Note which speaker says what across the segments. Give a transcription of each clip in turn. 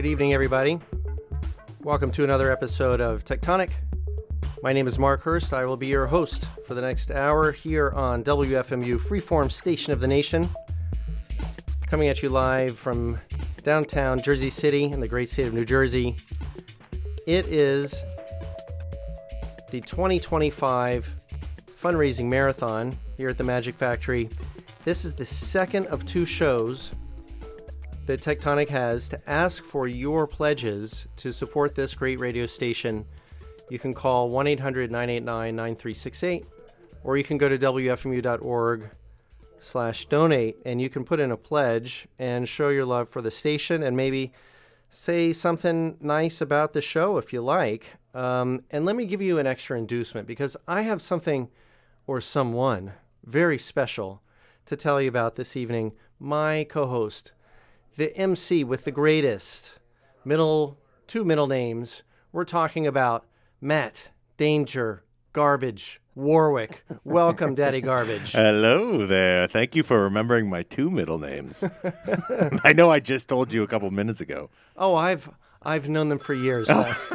Speaker 1: Good evening, everybody. Welcome to another episode of Tectonic. My name is Mark Hurst. I will be your host for the next hour here on WFMU, Freeform Station of the Nation. Coming at you live from downtown Jersey City in the great state of New Jersey. It is the 2025 fundraising marathon here at the Magic Factory. This is the second of two shows that Tectonic has to ask for your pledges to support this great radio station. You can call 1-800-989-9368, or you can go to wfmu.org/donate, and you can put in a pledge and show your love for the station and maybe say something nice about the show if you like. And let me give you an extra inducement, because I have something or someone very special to tell you about this evening. My co-host, the MC with the greatest two middle names. We're talking about Matt Danger Garbage Warwick. Welcome, Daddy Garbage.
Speaker 2: Hello there. Thank you for remembering my two middle names. I know I just told you a couple minutes ago.
Speaker 1: Oh, I've known them for years.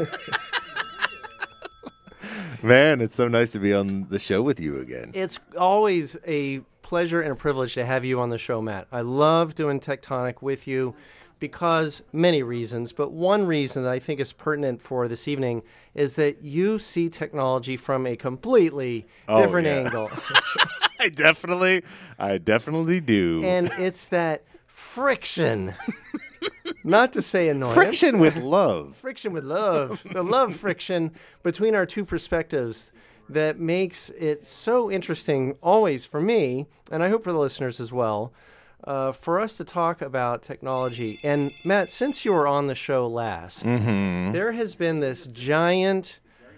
Speaker 2: Man, it's so nice to be on the show with you again.
Speaker 1: It's always a pleasure and a privilege to have you on the show, Matt. I love doing Tectonic with you because many reasons, but one reason that I think is pertinent for this evening is that you see technology from a completely different angle.
Speaker 2: I definitely do.
Speaker 1: And it's that friction. Not to say annoyance.
Speaker 2: Friction with love.
Speaker 1: Friction with love. The love friction between our two perspectives that makes it so interesting always for me, and I hope for the listeners as well, for us to talk about technology. And Matt, since you were on the show last, there has been this giant,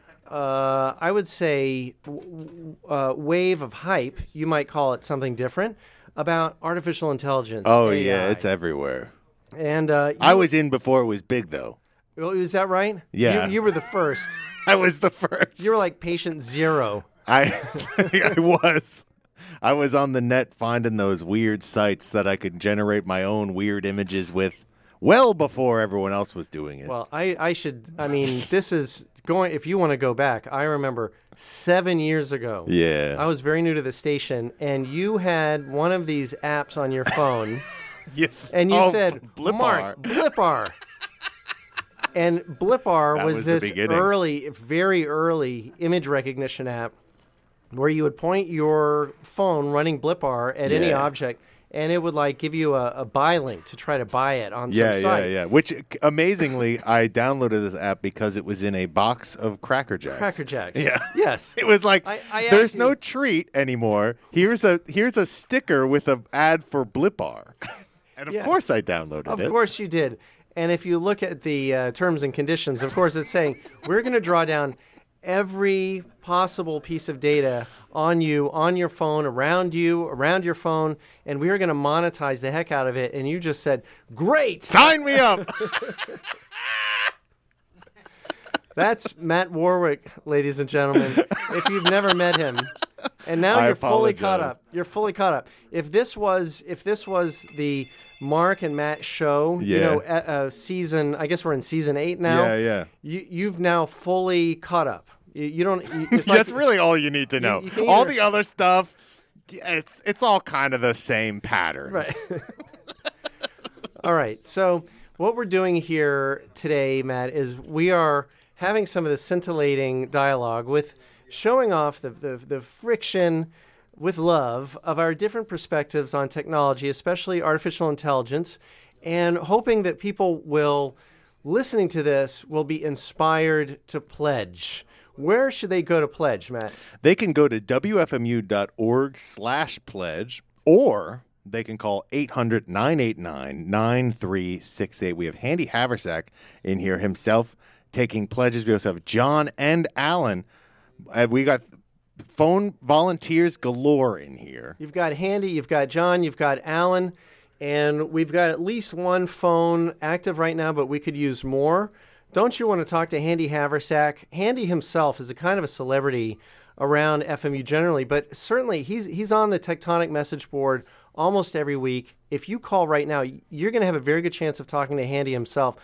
Speaker 1: I would say, wave of hype, you might call it something different, about artificial intelligence.
Speaker 2: Oh,
Speaker 1: AI.
Speaker 2: yeah, it's everywhere.
Speaker 1: And
Speaker 2: I was in before it was big, though.
Speaker 1: Is that right?
Speaker 2: Yeah.
Speaker 1: You were the first.
Speaker 2: I was the first.
Speaker 1: You were like patient zero.
Speaker 2: I was. I was on the net finding those weird sites that I could generate my own weird images with well before everyone else was doing it.
Speaker 1: Well, this is going, if you want to go back, I remember 7 years ago.
Speaker 2: Yeah.
Speaker 1: I was very new to the station, and you had one of these apps on your phone,
Speaker 2: Yeah.
Speaker 1: and you said,
Speaker 2: Blipar.
Speaker 1: Mark, Blipar. And Blipar was this very early image recognition app where you would point your phone running Blipar at any object, and it would give you a buy link to try to buy it on some site.
Speaker 2: Yeah. Which, amazingly, I downloaded this app because it was in a box of Cracker Jacks.
Speaker 1: Cracker Jacks.
Speaker 2: Yeah.
Speaker 1: Yes.
Speaker 2: It was like,
Speaker 1: I
Speaker 2: there's no treat anymore. Here's a sticker with an ad for Blipar. And of course I downloaded it.
Speaker 1: Of course you did. And if you look at the terms and conditions, of course, it's saying we're going to draw down every possible piece of data on you, on your phone, around your phone, and we are going to monetize the heck out of it. And you just said, great!
Speaker 2: Sign me up!
Speaker 1: That's Matt Warwick, ladies and gentlemen, if you've never met him. And now you're fully caught up. You're fully caught up. If this was the Mark and Matt show, season, I guess we're in season 8 now.
Speaker 2: Yeah.
Speaker 1: You've now fully caught up. You don't.
Speaker 2: That's really all you need to know. All the other stuff, it's all kind of the same pattern.
Speaker 1: Right. All right. So what we're doing here today, Matt, is we are having some of the scintillating dialogue with showing off the friction with love of our different perspectives on technology, especially artificial intelligence, and hoping that people listening to this, will be inspired to pledge. Where should they go to pledge, Matt?
Speaker 2: They can go to wfmu.org/pledge, or they can call 800-989-9368. We have Handy Haversack in here himself taking pledges. We also have John and Alan. We got phone volunteers galore in here.
Speaker 1: You've got Handy, you've got John, you've got Alan, and we've got at least one phone active right now, but we could use more. Don't you want to talk to Handy Haversack? Handy himself is a kind of a celebrity around FMU generally, but certainly he's on the Tectonic message board almost every week. If you call right now, you're going to have a very good chance of talking to Handy himself.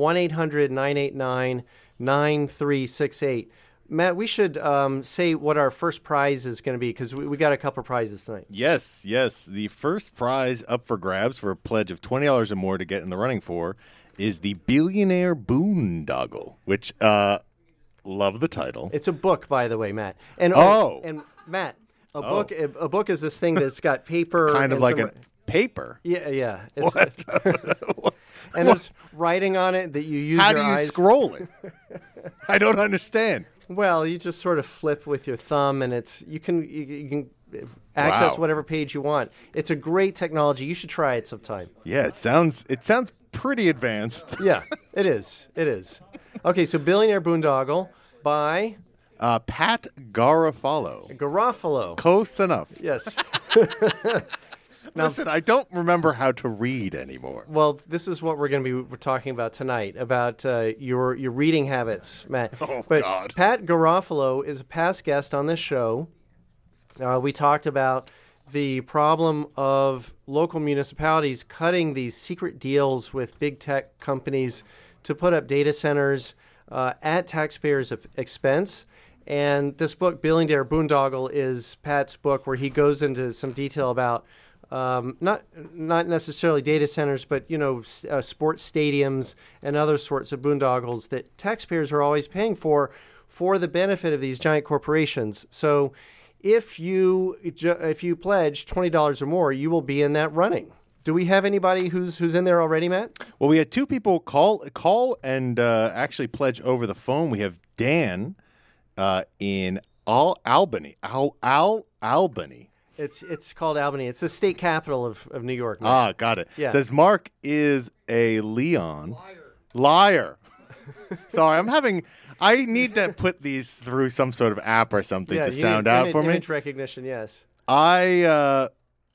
Speaker 1: 1-800-989-9368. Matt, we should say what our first prize is going to be, because we got a couple prizes tonight.
Speaker 2: Yes. The first prize up for grabs for a pledge of $20 or more to get in the running for is the Billionaire Boondoggle, which, love the title.
Speaker 1: It's a book, by the way, Matt. And Matt, a book is this thing that's got paper.
Speaker 2: Kind of like a paper.
Speaker 1: Yeah.
Speaker 2: What?
Speaker 1: And there's writing on it that you use
Speaker 2: How
Speaker 1: your eyes.
Speaker 2: do you scroll it? I don't understand.
Speaker 1: Well, you just sort of flip with your thumb, and you can access whatever page you want. It's a great technology. You should try it sometime.
Speaker 2: Yeah, it sounds pretty advanced.
Speaker 1: Yeah, it is. Okay, so Billionaire Boondoggle by
Speaker 2: Pat Garofalo. Close enough.
Speaker 1: Yes.
Speaker 2: Now, listen, I don't remember how to read anymore.
Speaker 1: Well, this is what we're going to be talking about tonight, about your reading habits, Matt.
Speaker 2: God.
Speaker 1: Pat Garofalo is a past guest on this show. We talked about the problem of local municipalities cutting these secret deals with big tech companies to put up data centers at taxpayers' expense. And this book, Billionaire Boondoggle, is Pat's book where he goes into some detail about not necessarily data centers, but sports stadiums and other sorts of boondoggles that taxpayers are always paying for the benefit of these giant corporations. So, if you pledge $20 or more, you will be in that running. Do we have anybody who's in there already, Matt?
Speaker 2: Well, we had two people call and actually pledge over the phone. We have Dan in Albany. Albany.
Speaker 1: It's called Albany. It's the state capital of New York. Matt.
Speaker 2: Ah, got it.
Speaker 1: Yeah.
Speaker 2: It says Mark is a Leon. Liar. Sorry, I need to put these through some sort of app or something to sound out for me.
Speaker 1: Image recognition, yes.
Speaker 2: What?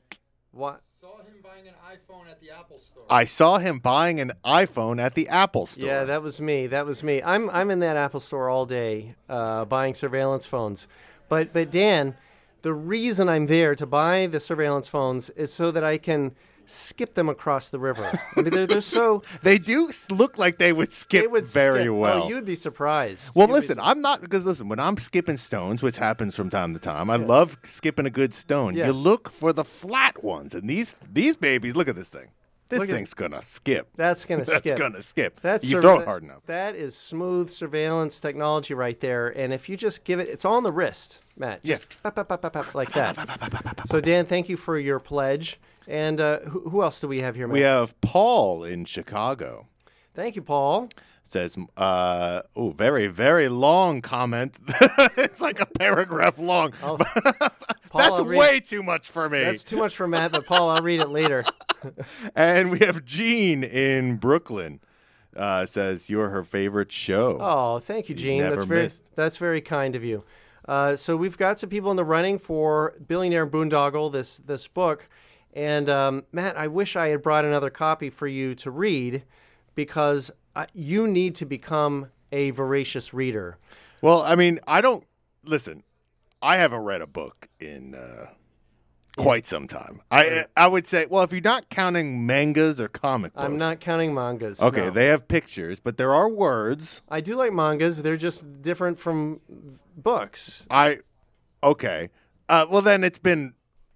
Speaker 3: Saw him buying an iPhone at the Apple Store.
Speaker 2: I saw him buying an iPhone at the Apple Store.
Speaker 1: Yeah, that was me. I'm in that Apple Store all day buying surveillance phones. But Dan, the reason I'm there to buy the surveillance phones is so that I can skip them across the river. I mean, they're so...
Speaker 2: They do look like they would skip very well.
Speaker 1: Oh, you'd be surprised.
Speaker 2: Well, I'm not, because listen, when I'm skipping stones, which happens from time to time, I love skipping a good stone.
Speaker 1: Yeah.
Speaker 2: You look for the flat ones, and these babies, look at this thing. This thing's going to skip.
Speaker 1: That's going to skip.
Speaker 2: That's going to skip.
Speaker 1: That's
Speaker 2: you throw it hard enough.
Speaker 1: That is smooth surveillance technology right there. And if you just give it, it's all on the wrist, Matt. Just pop, like that. So, Dan, thank you for your pledge. And who else do we have here, Matt?
Speaker 2: We have Paul in Chicago.
Speaker 1: Thank you, Paul.
Speaker 2: Says, very, very long comment. It's like a paragraph long.
Speaker 1: Paul,
Speaker 2: that's way too much for me.
Speaker 1: That's too much for Matt, but Paul, I'll read it later.
Speaker 2: And we have Jean in Brooklyn. Says, you're her favorite show.
Speaker 1: Oh, thank you, Jean. That's very kind of you. So we've got some people in the running for Billionaire Boondoggle, this book. And Matt, I wish I had brought another copy for you to read, because you need to become a voracious reader.
Speaker 2: Well, I mean, I haven't read a book in quite some time. I would say, well, if you're not counting mangas or comic books.
Speaker 1: I'm not counting mangas.
Speaker 2: Okay,
Speaker 1: no.
Speaker 2: They have pictures, but there are words.
Speaker 1: I do like mangas. They're just different from books.
Speaker 2: Okay. Well, then it's been...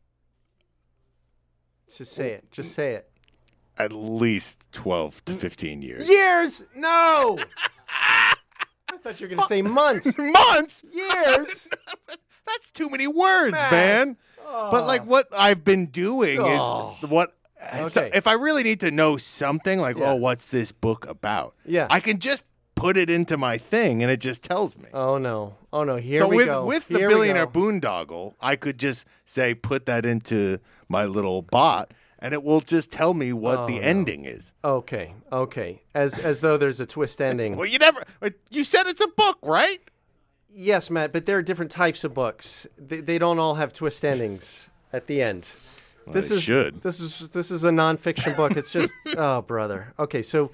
Speaker 1: Just say it.
Speaker 2: At least 12 to 15 years.
Speaker 1: Years? No! I thought you were going to say months.
Speaker 2: Months?
Speaker 1: Years?
Speaker 2: That's too many words,
Speaker 1: Matt.
Speaker 2: man.
Speaker 1: Oh.
Speaker 2: But like what I've been doing is what...
Speaker 1: Okay.
Speaker 2: So if I really need to know something, like, what's this book about?
Speaker 1: Yeah.
Speaker 2: I can just put it into my thing, and it just tells me.
Speaker 1: Oh, no. Here we go.
Speaker 2: With the Billionaire Boondoggle, I could just say, put that into my little bot, and it will just tell me what the ending is.
Speaker 1: Okay. As though there's a twist ending.
Speaker 2: Well, you said it's a book, right?
Speaker 1: Yes, Matt, but there are different types of books. They don't all have twist endings at the end.
Speaker 2: Well,
Speaker 1: This is a nonfiction book. It's just oh, brother. Okay, so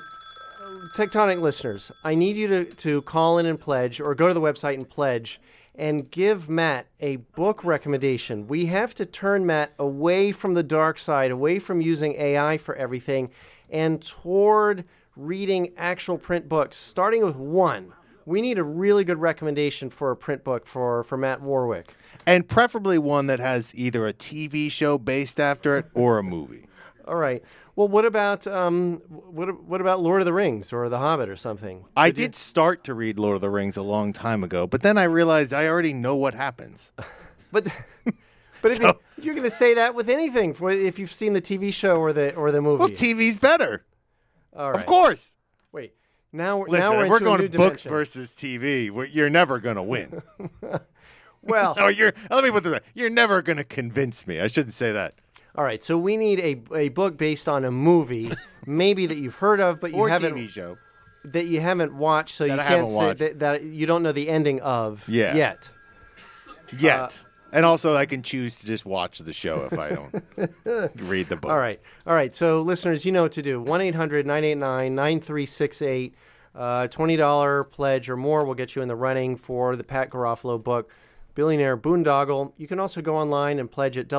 Speaker 1: Tectonic listeners, I need you to call in and pledge, or go to the website and pledge. and give Matt a book recommendation. We have to turn Matt away from the dark side, away from using AI for everything, and toward reading actual print books, starting with one. We need a really good recommendation for a print book for Matt Warwick.
Speaker 2: And preferably one that has either a TV show based after it or a movie.
Speaker 1: All right. Well, what about Lord of the Rings or The Hobbit or something?
Speaker 2: I did start to read Lord of the Rings a long time ago, but then I realized I already know what happens.
Speaker 1: But if you're going to say that with anything, if you've seen the TV show or the movie.
Speaker 2: Well, TV's better.
Speaker 1: All right.
Speaker 2: Of course.
Speaker 1: Wait. Now we're
Speaker 2: Listen,
Speaker 1: into
Speaker 2: if we're
Speaker 1: a
Speaker 2: going
Speaker 1: new
Speaker 2: to books
Speaker 1: dimension.
Speaker 2: versus TV, you're never going to win.
Speaker 1: Well,
Speaker 2: Let me put this way. You're never going to convince me. I shouldn't say that.
Speaker 1: all right. So we need a book based on a movie, maybe that you've heard of, but you
Speaker 2: Or
Speaker 1: haven't
Speaker 2: TV show.
Speaker 1: that you haven't watched, so
Speaker 2: That
Speaker 1: you
Speaker 2: I
Speaker 1: can't
Speaker 2: haven't
Speaker 1: say
Speaker 2: watched.
Speaker 1: that you don't know the ending of
Speaker 2: Yeah.
Speaker 1: yet.
Speaker 2: Yet. And also, I can choose to just watch the show if I don't read the book.
Speaker 1: All right. So, listeners, you know what to do. 1-800-989-9368. $20 pledge or more will get you in the running for the Pat Garofalo book, Billionaire Boondoggle. You can also go online and pledge at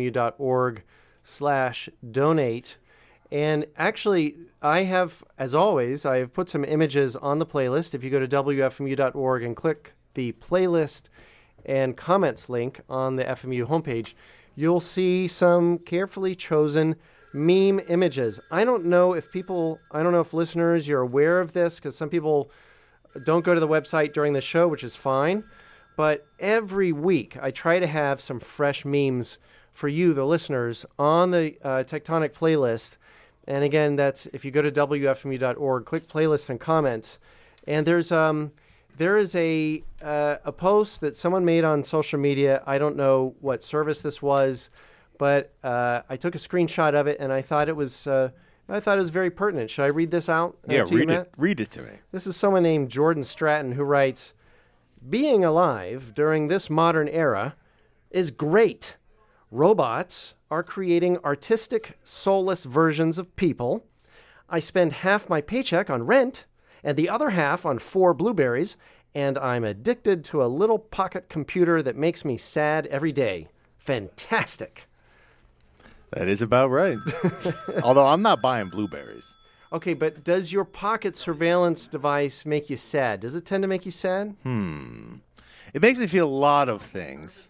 Speaker 1: wfmu.org/donate. And actually, I have put some images on the playlist. If you go to wfmu.org and click the playlist and comments link on the FMU homepage, you'll see some carefully chosen meme images. I don't know if listeners, you're aware of this, because some people don't go to the website during the show, which is fine. But every week, I try to have some fresh memes for you, the listeners, on the Tectonic playlist. And again, that's if you go to wfmu.org, click playlists and comments. And there is a post that someone made on social media. I don't know what service this was, but I took a screenshot of it, and I thought it was very pertinent. Should I read this out?
Speaker 2: Yeah,
Speaker 1: to you,
Speaker 2: read
Speaker 1: Matt?
Speaker 2: it. Read it to me.
Speaker 1: This is someone named Jordan Stratton who writes, "Being alive during this modern era is great. Robots are creating artistic, soulless versions of people. I spend half my paycheck on rent and the other half on 4 blueberries, and I'm addicted to a little pocket computer that makes me sad every day. Fantastic."
Speaker 2: That is about right. Although I'm not buying blueberries.
Speaker 1: Okay, but does your pocket surveillance device make you sad? Does it tend to make you sad?
Speaker 2: It makes me feel a lot of things.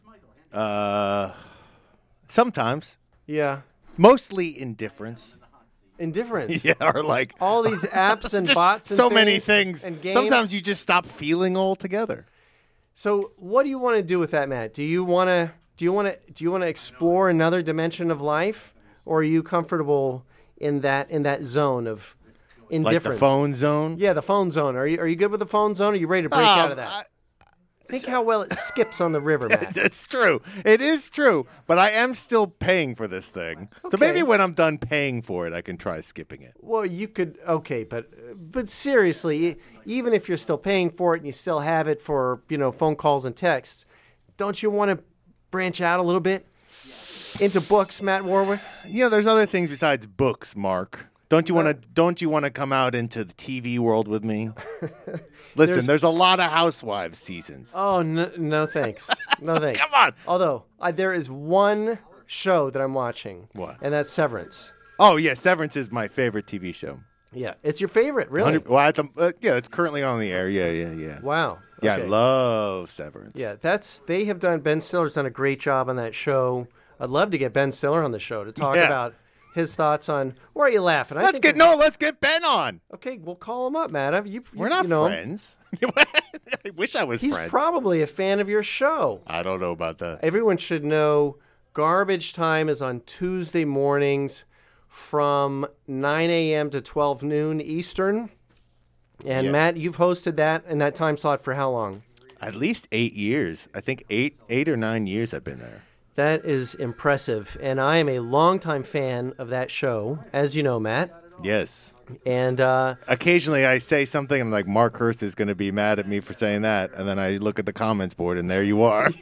Speaker 2: Sometimes.
Speaker 1: Yeah.
Speaker 2: Mostly indifference.
Speaker 1: Indifference.
Speaker 2: Yeah, or like
Speaker 1: All these apps and
Speaker 2: just
Speaker 1: bots and
Speaker 2: so many things.
Speaker 1: and games.
Speaker 2: Sometimes you just stop feeling altogether.
Speaker 1: So what do you want to do with that, Matt? Do you want to explore another dimension of life, or are you comfortable in that zone of indifference?
Speaker 2: Like the phone zone?
Speaker 1: Yeah, the phone zone. Are you good with the phone zone? Or are you ready to break out of that? Think how well it skips on the river, Matt.
Speaker 2: That's true. It is true. But I am still paying for this thing. So
Speaker 1: Okay.
Speaker 2: maybe when I'm done paying for it, I can try skipping it.
Speaker 1: Well, you could. Okay, but seriously, even if you're still paying for it and you still have it for phone calls and texts, don't you want to branch out a little bit into books, Matt Warwick?
Speaker 2: There's other things besides books, Mark. Don't you want to come out into the TV world with me? Listen, there's a lot of Housewives seasons.
Speaker 1: Oh, no thanks. No thanks.
Speaker 2: Come on.
Speaker 1: Although, there is one show that I'm watching.
Speaker 2: What?
Speaker 1: And that's Severance.
Speaker 2: Oh, yeah, Severance is my favorite TV show.
Speaker 1: Yeah. It's your favorite, really?
Speaker 2: Well, it's currently on the air. Yeah.
Speaker 1: Wow.
Speaker 2: Yeah,
Speaker 1: Okay.
Speaker 2: I love Severance.
Speaker 1: Yeah, Ben Stiller's done a great job on that show. I'd love to get Ben Stiller on the show to talk about his thoughts on. Why are you laughing?
Speaker 2: Let's get Ben on.
Speaker 1: Okay, we'll call him up, Matt.
Speaker 2: We're not friends. I wish I was
Speaker 1: He's
Speaker 2: friends.
Speaker 1: probably a fan of your show.
Speaker 2: I don't know about that.
Speaker 1: Everyone should know Garbage Time is on Tuesday mornings from 9 a.m. to 12 noon Eastern. And
Speaker 2: Yeah.
Speaker 1: Matt, you've hosted that in that time slot for how long?
Speaker 2: At least 8 years. I think eight or 9 years I've been there.
Speaker 1: That is impressive. And I am a longtime fan of that show, as you know, Matt.
Speaker 2: Yes.
Speaker 1: And
Speaker 2: Occasionally I say something and I'm like, Mark Hurst is going to be mad at me for saying that. And then I look at the comments board and there you are.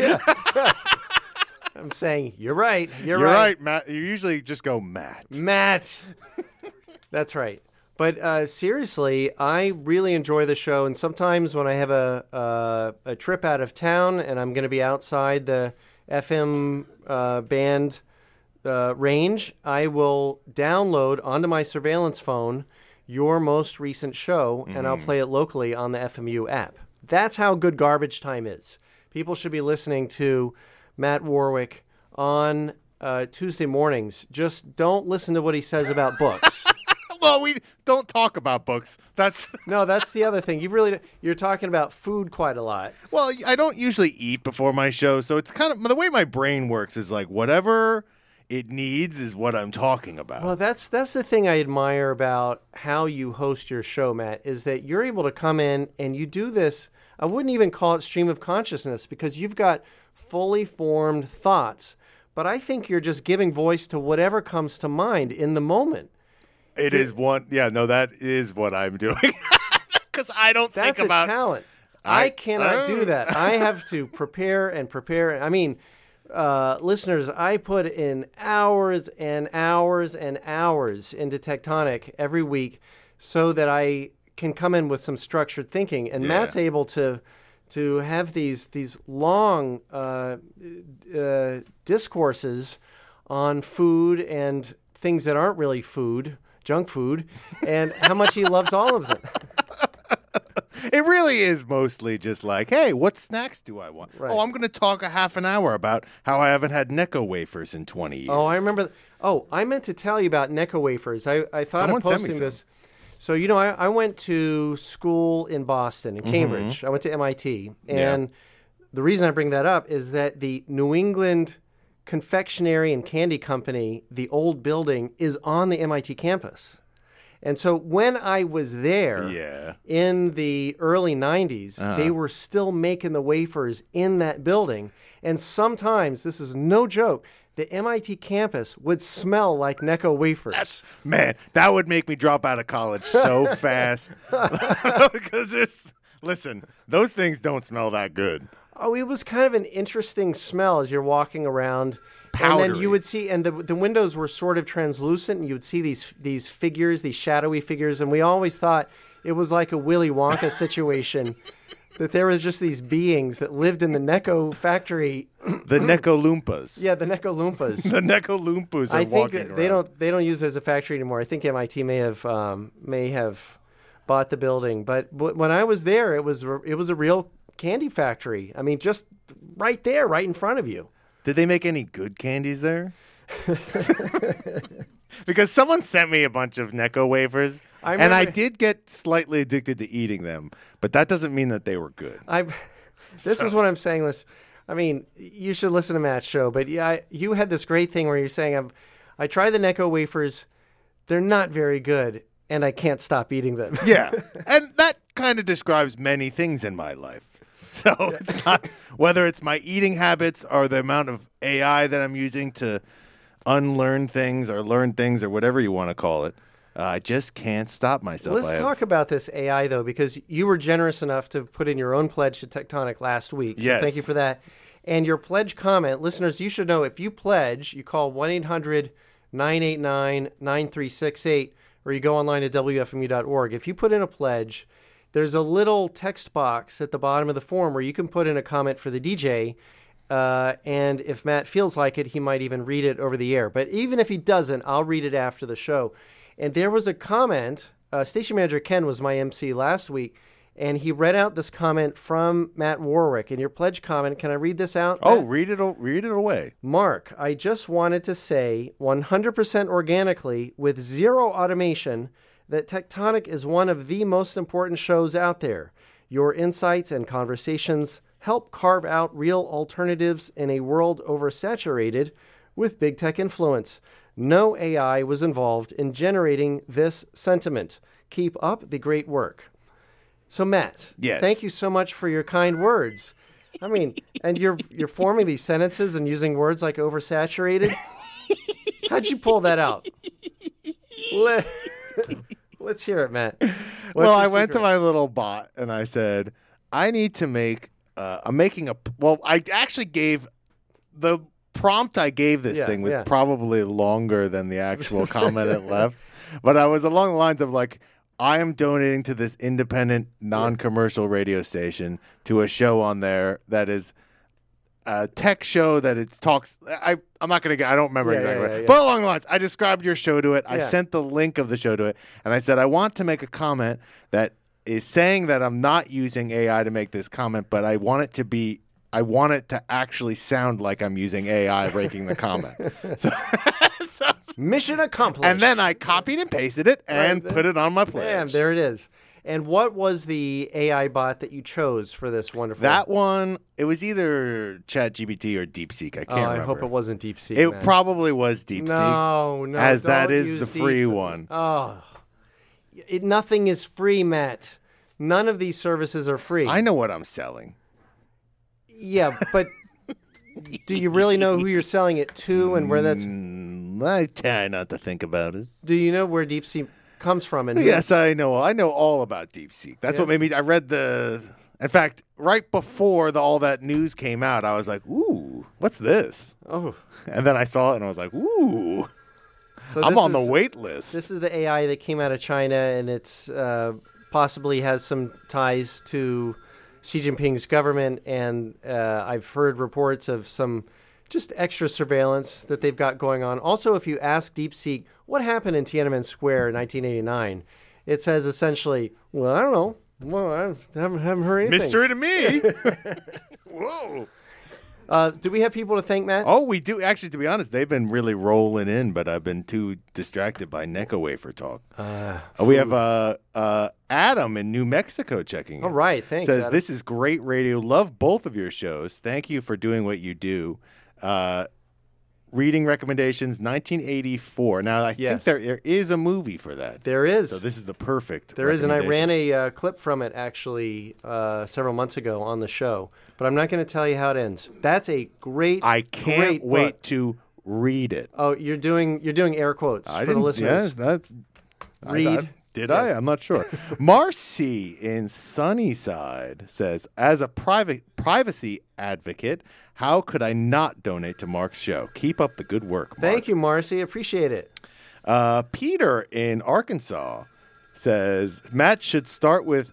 Speaker 1: I'm saying, you're right.
Speaker 2: You're right, Matt. You usually just go, Matt.
Speaker 1: Matt. That's right. But seriously, I really enjoy the show. And sometimes when I have a trip out of town and I'm going to be outside the FM band range, I will download onto my surveillance phone your most recent show, and I'll play it locally on the FMU app. That's how good Garbage Time is. People should be listening to Matt Warwick on Tuesday mornings. Just don't listen to what he says about books.
Speaker 2: Well, we don't talk about books. That's
Speaker 1: the other thing. You're talking about food quite a lot.
Speaker 2: Well, I don't usually eat before my show, so it's kind of the way my brain works is like whatever it needs is what I'm talking about.
Speaker 1: Well, that's the thing I admire about how you host your show, Matt, is that you're able to come in and you do this. I wouldn't even call it stream of consciousness because you've got fully formed thoughts, but I think you're just giving voice to whatever comes to mind in the moment.
Speaker 2: It is one. Yeah, no, that is what I'm doing. Because I don't think about...
Speaker 1: That's a talent. I cannot do that. I have to prepare and prepare. I mean, listeners, I put in hours and hours and hours into Tectonic every week so that I can come in with some structured thinking. And Matt's able to have these long discourses on food and things that aren't really food, junk food, and how much he loves all of them.
Speaker 2: It really is mostly just like, hey, what snacks do I want?
Speaker 1: Right.
Speaker 2: Oh, I'm going to talk a half an hour about how I haven't had Necco wafers in 20 years.
Speaker 1: Oh, I remember. I meant to tell you about Necco wafers. I thought
Speaker 2: Someone
Speaker 1: of posting this. So, I went to school in Boston, in Cambridge. I went to MIT. And the reason I bring that up is that the New England Confectionery and Candy Company, the old building, is on the MIT campus. And so when I was there in the early 90s, they were still making the wafers in that building. And sometimes, this is no joke, the MIT campus would smell like Necco wafers.
Speaker 2: Man, that would make me drop out of college so fast. Because listen, those things don't smell that good.
Speaker 1: Oh, it was kind of an interesting smell as you're walking around.
Speaker 2: Powdery.
Speaker 1: And then you would see, and the windows were sort of translucent, and you would see these figures, these shadowy figures, and we always thought it was like a Willy Wonka situation, that there was just these beings that lived in the Necco factory.
Speaker 2: The Necco Loompas.
Speaker 1: Yeah, the Necco Loompas.
Speaker 2: The Necco Loompas are walking around.
Speaker 1: They don't use it as a factory anymore. I think MIT may have bought the building, but when I was there, it was a real candy factory. I mean, just right there, right in front of you.
Speaker 2: Did they make any good candies there? Because someone sent me a bunch of Necco wafers, and I did get slightly addicted to eating them, but that doesn't mean that they were good.
Speaker 1: This is what I'm saying. I mean, you should listen to Matt's show, but you had this great thing where you're saying, I tried the Necco wafers, they're not very good, and I can't stop eating them.
Speaker 2: Yeah, and that kind of describes many things in my life. So it's not whether it's my eating habits or the amount of AI that I'm using to unlearn things or learn things or whatever you want to call it. I just can't stop myself.
Speaker 1: Let's talk about this AI, though, because you were generous enough to put in your own pledge to Tectonic last week. So
Speaker 2: yes.
Speaker 1: Thank you for that. And your pledge comment, listeners, you should know if you pledge, you call 1-800-989-9368 or you go online to WFMU.org. If you put in a pledge, there's a little text box at the bottom of the form where you can put in a comment for the DJ, and if Matt feels like it, he might even read it over the air. But even if he doesn't, I'll read it after the show. And there was a comment, Station Manager Ken was my MC last week, and he read out this comment from Matt Warwick. And your pledge comment, can I read this out, Matt?
Speaker 2: Oh, read it away.
Speaker 1: Mark, I just wanted to say 100% organically with zero automation that Tectonic is one of the most important shows out there. Your insights and conversations help carve out real alternatives in a world oversaturated with big tech influence. No AI was involved in generating this sentiment. Keep up the great work. So, Matt,
Speaker 2: yes.
Speaker 1: Thank you so much for your kind words. I mean, and you're forming these sentences and using words like oversaturated. How'd you pull that out? Let's hear it, Matt.
Speaker 2: I went to my little bot and I said, I need to make, I actually gave, the prompt I gave this thing was probably longer than the actual comment it left. But I was along the lines of like, I am donating to this independent, non-commercial radio station to a show on there that is a tech show that it talks. I'm not going to get. I don't remember exactly. But along the lines, I described your show to it. I sent the link of the show to it, and I said I want to make a comment that is saying that I'm not using AI to make this comment, but I want it to be. I want it to actually sound like I'm using AI making the comment. So
Speaker 1: Mission accomplished.
Speaker 2: And then I copied and pasted it and put it on my pledge.
Speaker 1: Bam, there it is. And what was the AI bot that you chose for this wonderful?
Speaker 2: That one, it was either ChatGPT or DeepSeek. I can't remember.
Speaker 1: I hope it wasn't DeepSeek.
Speaker 2: It probably was DeepSeek.
Speaker 1: No,
Speaker 2: as that is the free one.
Speaker 1: Oh, nothing is free, Matt. None of these services are free.
Speaker 2: I know what I'm selling.
Speaker 1: Yeah, but do you really know who you're selling it to and where that's?
Speaker 2: I try not to think about it.
Speaker 1: Do you know where DeepSeek comes from? And
Speaker 2: yes, I know. I know all about DeepSeek. That's what made me. I read the. In fact, right before all that news came out, I was like, "Ooh, what's this?"
Speaker 1: Oh,
Speaker 2: and then I saw it and I was like, "Ooh."
Speaker 1: So
Speaker 2: I'm on the wait list.
Speaker 1: This is the AI that came out of China, and it's possibly has some ties to Xi Jinping's government, and I've heard reports of some just extra surveillance that they've got going on. Also, if you ask DeepSeek what happened in Tiananmen Square in 1989, it says essentially, well, I don't know. Well, I haven't heard anything.
Speaker 2: Mystery to me. Whoa.
Speaker 1: Do we have people to thank, Matt?
Speaker 2: Oh, we do. Actually, to be honest, they've been really rolling in, but I've been too distracted by Necco Wafer talk. We have Adam in New Mexico checking in.
Speaker 1: All right, thanks,
Speaker 2: Says,
Speaker 1: Adam.
Speaker 2: This is great radio. Love both of your shows. Thank you for doing what you do. Reading recommendations, 1984. Now, I think there is a movie for that.
Speaker 1: There is.
Speaker 2: So this is the perfect
Speaker 1: There is, and I ran a clip from it, actually, several months ago on the show. But I'm not going to tell you how it ends. That's a great,
Speaker 2: I can't wait
Speaker 1: book.
Speaker 2: to read it.
Speaker 1: Oh, you're doing air quotes for the listeners.
Speaker 2: Yeah,
Speaker 1: Read.
Speaker 2: Did I? I'm not sure. Marcy in Sunnyside says, as a privacy advocate, how could I not donate to Mark's show? Keep up the good work, Mark.
Speaker 1: Thank you, Marcy. Appreciate it.
Speaker 2: Peter in Arkansas says, Matt should start with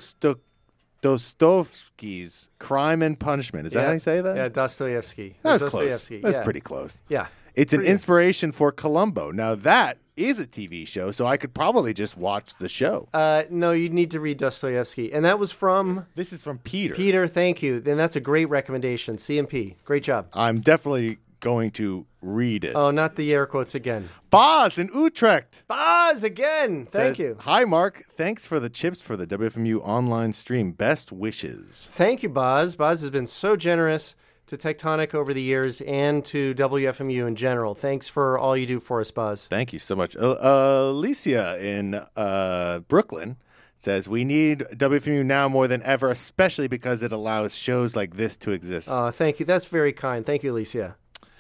Speaker 2: Dostoevsky's Crime and Punishment. Is that how you say that?
Speaker 1: Yeah, Dostoevsky.
Speaker 2: That was close. That's pretty close.
Speaker 1: Yeah.
Speaker 2: It's an inspiration for Columbo. Now, that is a TV show, so I could probably just watch the show.
Speaker 1: No, you need to read Dostoevsky. And that was from?
Speaker 2: This is from Peter.
Speaker 1: Peter, thank you. Then that's a great recommendation. CMP. Great job.
Speaker 2: I'm definitely going to read it.
Speaker 1: Oh, not the air quotes again.
Speaker 2: Boz in Utrecht.
Speaker 1: Boz again. Thank you.
Speaker 2: Hi, Mark. Thanks for the chips for the WFMU online stream. Best wishes.
Speaker 1: Thank you, Boz. Boz has been so generous to Tectonic over the years and to WFMU in general. Thanks for all you do for us, Boz.
Speaker 2: Thank you so much. Alicia in Brooklyn says, we need WFMU now more than ever, especially because it allows shows like this to exist.
Speaker 1: Thank you. That's very kind. Thank you, Alicia.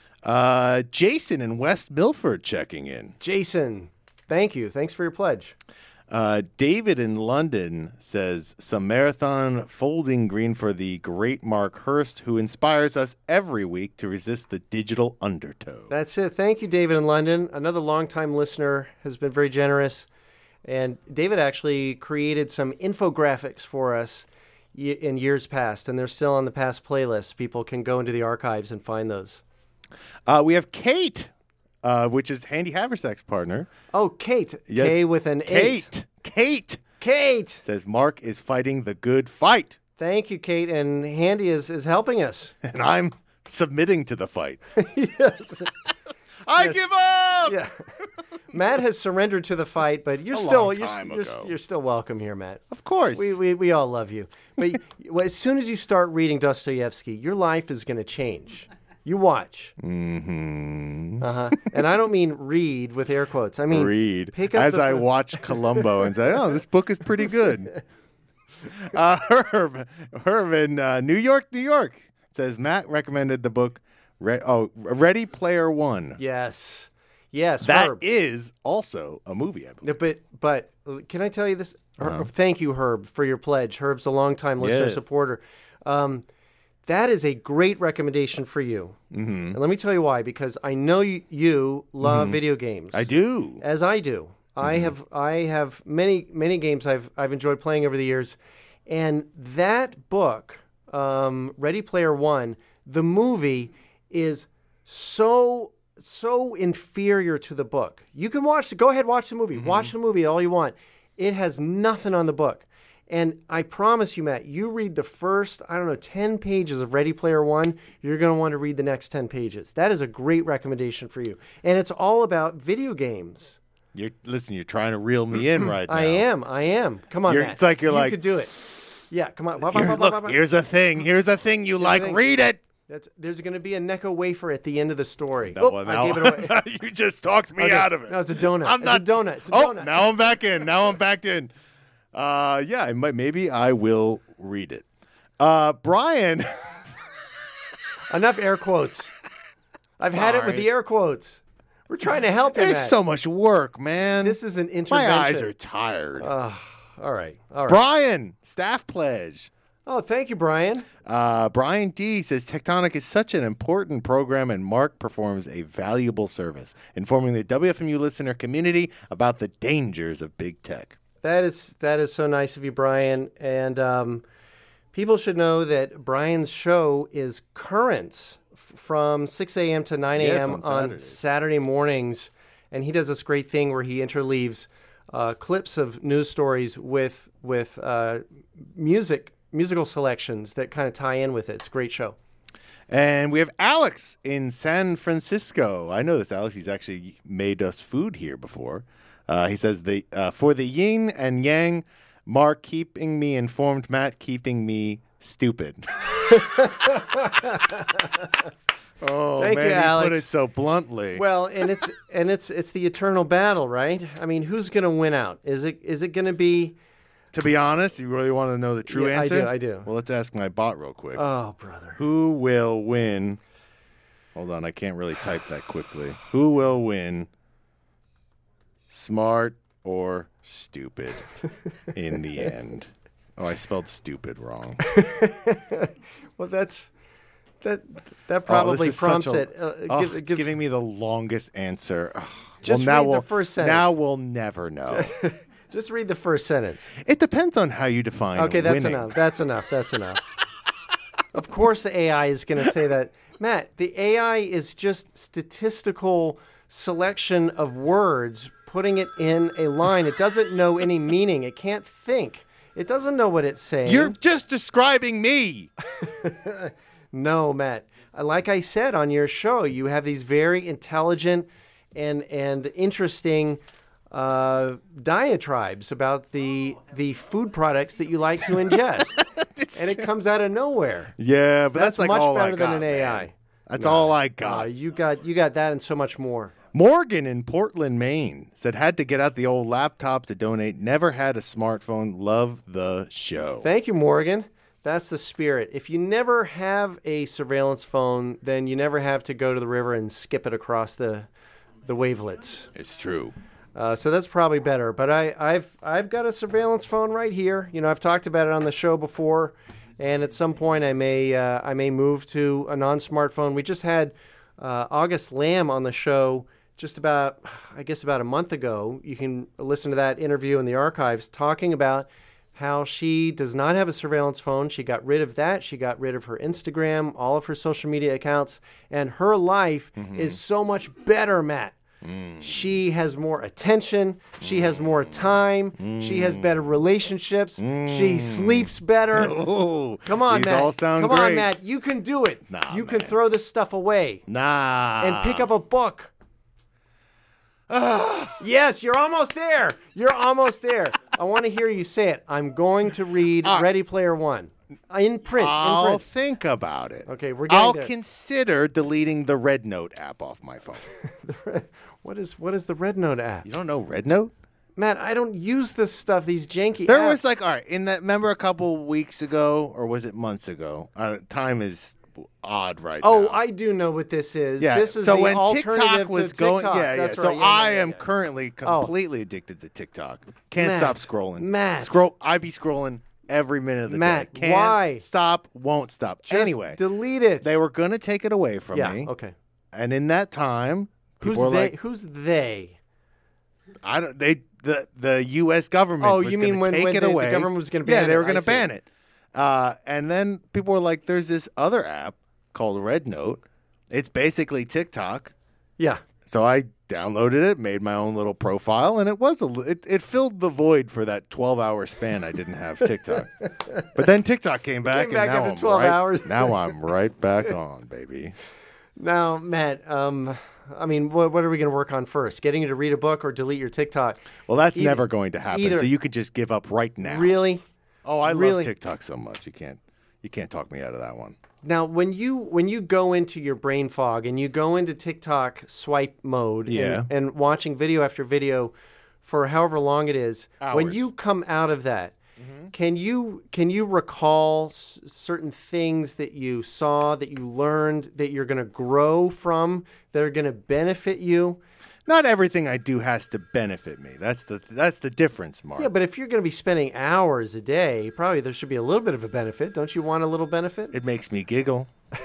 Speaker 2: Jason in West Milford checking in.
Speaker 1: Jason, thank you. Thanks for your pledge.
Speaker 2: David in London says, some marathon folding green for the great Mark Hurst, who inspires us every week to resist the digital undertow.
Speaker 1: That's it. Thank you, David in London. Another longtime listener, has been very generous. And David actually created some infographics for us in years past, and they're still on the past playlist. People can go into the archives and find those.
Speaker 2: We have Kate, which is Handy Haversack's partner.
Speaker 1: Oh, Kate.
Speaker 2: Yes.
Speaker 1: K with an
Speaker 2: Kate.
Speaker 1: 8. Kate.
Speaker 2: Says Mark is fighting the good fight.
Speaker 1: Thank you, Kate. And Handy is helping us.
Speaker 2: And I'm submitting to the fight.
Speaker 1: Yes.
Speaker 2: I give up!
Speaker 1: Yeah. Matt has surrendered to the fight, but you're still welcome here, Matt.
Speaker 2: Of course.
Speaker 1: We all love you. But as soon as you start reading Dostoevsky, your life is going to change. You watch.
Speaker 2: Mm-hmm.
Speaker 1: And I don't mean read with air quotes. I mean
Speaker 2: read.
Speaker 1: Pick up
Speaker 2: as I watch Columbo and say, oh, this book is pretty good. Herb in New York, says Matt recommended the book Ready Player One.
Speaker 1: Yes,
Speaker 2: that
Speaker 1: Herb.
Speaker 2: is also a movie, I believe.
Speaker 1: But can I tell you this? Thank you, Herb, for your pledge. Herb's a longtime listener supporter. That is a great recommendation for you. Mm-hmm. And let me tell you why. Because I know you love video games.
Speaker 2: I do.
Speaker 1: As I do. I have many games I've enjoyed playing over the years, and that book, Ready Player One, the movie is so inferior to the book. You can go ahead, watch the movie. Watch the movie all you want. It has nothing on the book. And I promise you, Matt, you read the first, 10 pages of Ready Player One, you're going to want to read the next 10 pages. That is a great recommendation for you. And it's all about video games.
Speaker 2: You're trying to reel me in right now.
Speaker 1: I am. Come on, Matt.
Speaker 2: It's like you
Speaker 1: could do it. Yeah, come on.
Speaker 2: Look, here's a thing you like. Read it.
Speaker 1: There's going to be a Necco wafer at the end of the story.
Speaker 2: No, I gave it away. You just talked me out of it.
Speaker 1: No, it's a donut. It's a donut.
Speaker 2: Now I'm back in. Yeah, maybe I will read it. Brian.
Speaker 1: Enough air quotes. I've had it with the air quotes. We're trying to help you,
Speaker 2: There's
Speaker 1: Matt.
Speaker 2: so much work, man.
Speaker 1: This is an intervention.
Speaker 2: My eyes are tired.
Speaker 1: All right.
Speaker 2: Brian, staff pledge.
Speaker 1: Oh, thank you, Brian.
Speaker 2: Brian D. says, Tectonic is such an important program, and Mark performs a valuable service, informing the WFMU listener community about the dangers of big tech.
Speaker 1: That is so nice of you, Brian. And people should know that Brian's show is Currents from 6 a.m. to 9 a.m. on Saturday mornings. And he does this great thing where he interleaves clips of news stories with musical selections that kind of tie in with it. It's a great show.
Speaker 2: And we have Alex in San Francisco. I know this, Alex. He's actually made us food here before. He says, for the yin and yang, Mark keeping me informed, Matt keeping me stupid. Oh,
Speaker 1: Thank
Speaker 2: man,
Speaker 1: you, Alex.
Speaker 2: Put it so bluntly.
Speaker 1: Well, and it's the eternal battle, right? I mean, who's going to win out? Is it going to be?
Speaker 2: To be honest, you really want to know the true answer?
Speaker 1: I do.
Speaker 2: Well, let's ask my bot real quick.
Speaker 1: Oh, brother.
Speaker 2: Who will win? Hold on, I can't really type that quickly. Who will win? Smart or stupid in the end? Oh, I spelled stupid wrong.
Speaker 1: Well, that probably prompts it.
Speaker 2: It's giving me the longest answer.
Speaker 1: Just read the first sentence.
Speaker 2: Now we'll never know.
Speaker 1: Just read the first sentence.
Speaker 2: It depends on how you define
Speaker 1: Okay, that's
Speaker 2: winning.
Speaker 1: enough. That's enough. Of course the AI is going to say that. Matt, the AI is just statistical selection of words, putting it in a line. It doesn't know any meaning. It can't think. It doesn't know what it's saying.
Speaker 2: You're just describing me.
Speaker 1: No, Matt. Like I said on your show, you have these very intelligent and interesting diatribes about the food products that you like to ingest, and it comes out of nowhere.
Speaker 2: Yeah, but that's like
Speaker 1: much
Speaker 2: all
Speaker 1: better
Speaker 2: I got,
Speaker 1: than an AI.
Speaker 2: man. That's all I got.
Speaker 1: You got that and so much more.
Speaker 2: Morgan in Portland, Maine said, had to get out the old laptop to donate. Never had a smartphone. Love the show.
Speaker 1: Thank you, Morgan. That's the spirit. If you never have a surveillance phone, then you never have to go to the river and skip it across the wavelets.
Speaker 2: It's true.
Speaker 1: So that's probably better. But I've got a surveillance phone right here. You know, I've talked about it on the show before, and at some point I may move to a non-smartphone. We just had August Lamb on the show just about a month ago. You can listen to that interview in the archives talking about how she does not have a surveillance phone. She got rid of that. She got rid of her Instagram, all of her social media accounts, and her life is so much better, Matt. She has more attention. She has more time. She has better relationships. She sleeps better. Come on,
Speaker 2: these
Speaker 1: Matt.
Speaker 2: all sound
Speaker 1: Come on,
Speaker 2: great.
Speaker 1: Matt. You can do it.
Speaker 2: Nah,
Speaker 1: you can
Speaker 2: man.
Speaker 1: throw this stuff away
Speaker 2: Nah.
Speaker 1: and pick up a book. Yes, you're almost there. You're almost there. I want to hear you say it. I'm going to read Ready Player One in print.
Speaker 2: I'll think about it.
Speaker 1: Okay, we're getting
Speaker 2: I'll
Speaker 1: there.
Speaker 2: consider deleting the Red Note app off my phone.
Speaker 1: What is the Red Note app?
Speaker 2: You don't know Red Note?
Speaker 1: Matt, I don't use this stuff, these janky
Speaker 2: There
Speaker 1: apps.
Speaker 2: was like, all right, remember a couple weeks ago, or was it months ago? Time is odd right now.
Speaker 1: Oh, I do know what this is.
Speaker 2: Yeah.
Speaker 1: This is
Speaker 2: so
Speaker 1: the
Speaker 2: when
Speaker 1: alternative
Speaker 2: TikTok was
Speaker 1: to
Speaker 2: going,
Speaker 1: TikTok.
Speaker 2: yeah.
Speaker 1: That's
Speaker 2: So
Speaker 1: right. Yeah,
Speaker 2: I
Speaker 1: yeah,
Speaker 2: am
Speaker 1: yeah.
Speaker 2: currently completely addicted to TikTok. Can't
Speaker 1: Matt,
Speaker 2: stop scrolling.
Speaker 1: Matt.
Speaker 2: I be scrolling every minute of the
Speaker 1: Matt,
Speaker 2: day. Can't
Speaker 1: why?
Speaker 2: stop, won't stop.
Speaker 1: Just
Speaker 2: Anyway,
Speaker 1: delete it.
Speaker 2: they were going to take it away from me.
Speaker 1: Okay.
Speaker 2: And in that time,
Speaker 1: Who's
Speaker 2: people were
Speaker 1: they?
Speaker 2: like,
Speaker 1: Who's they?
Speaker 2: I don't. The U.S. government.
Speaker 1: Oh,
Speaker 2: was
Speaker 1: you mean
Speaker 2: gonna take
Speaker 1: when
Speaker 2: it
Speaker 1: the
Speaker 2: away.
Speaker 1: government was going to ban it?
Speaker 2: Yeah, they were
Speaker 1: I
Speaker 2: going to
Speaker 1: see.
Speaker 2: ban it. And then people were like, "There's this other app called Red Note. It's basically TikTok."
Speaker 1: Yeah.
Speaker 2: So I downloaded it, made my own little profile, and it filled the void for that 12-hour span I didn't have TikTok. But then TikTok came back,
Speaker 1: came back
Speaker 2: and now
Speaker 1: after
Speaker 2: I'm
Speaker 1: 12 hours.
Speaker 2: Now I'm right back on, baby.
Speaker 1: Now, Matt, I mean, what are we going to work on first? Getting you to read a book or delete your TikTok?
Speaker 2: Well, that's never going to happen.
Speaker 1: either.
Speaker 2: So you could just give up right now.
Speaker 1: Really?
Speaker 2: Oh, I
Speaker 1: Really?
Speaker 2: love TikTok so much. You can't talk me out of that one.
Speaker 1: Now, when you go into your brain fog and you go into TikTok swipe mode
Speaker 2: Yeah.
Speaker 1: and watching video after video for however long it is, when
Speaker 2: Hours.
Speaker 1: you come out of that, can you recall certain things that you saw, that you learned, that you're going to grow from, that are going to benefit you?
Speaker 2: Not everything I do has to benefit me. That's the difference, Mark.
Speaker 1: Yeah, but if you're going to be spending hours a day, probably there should be a little bit of a benefit. Don't you want a little benefit?
Speaker 2: It makes me giggle.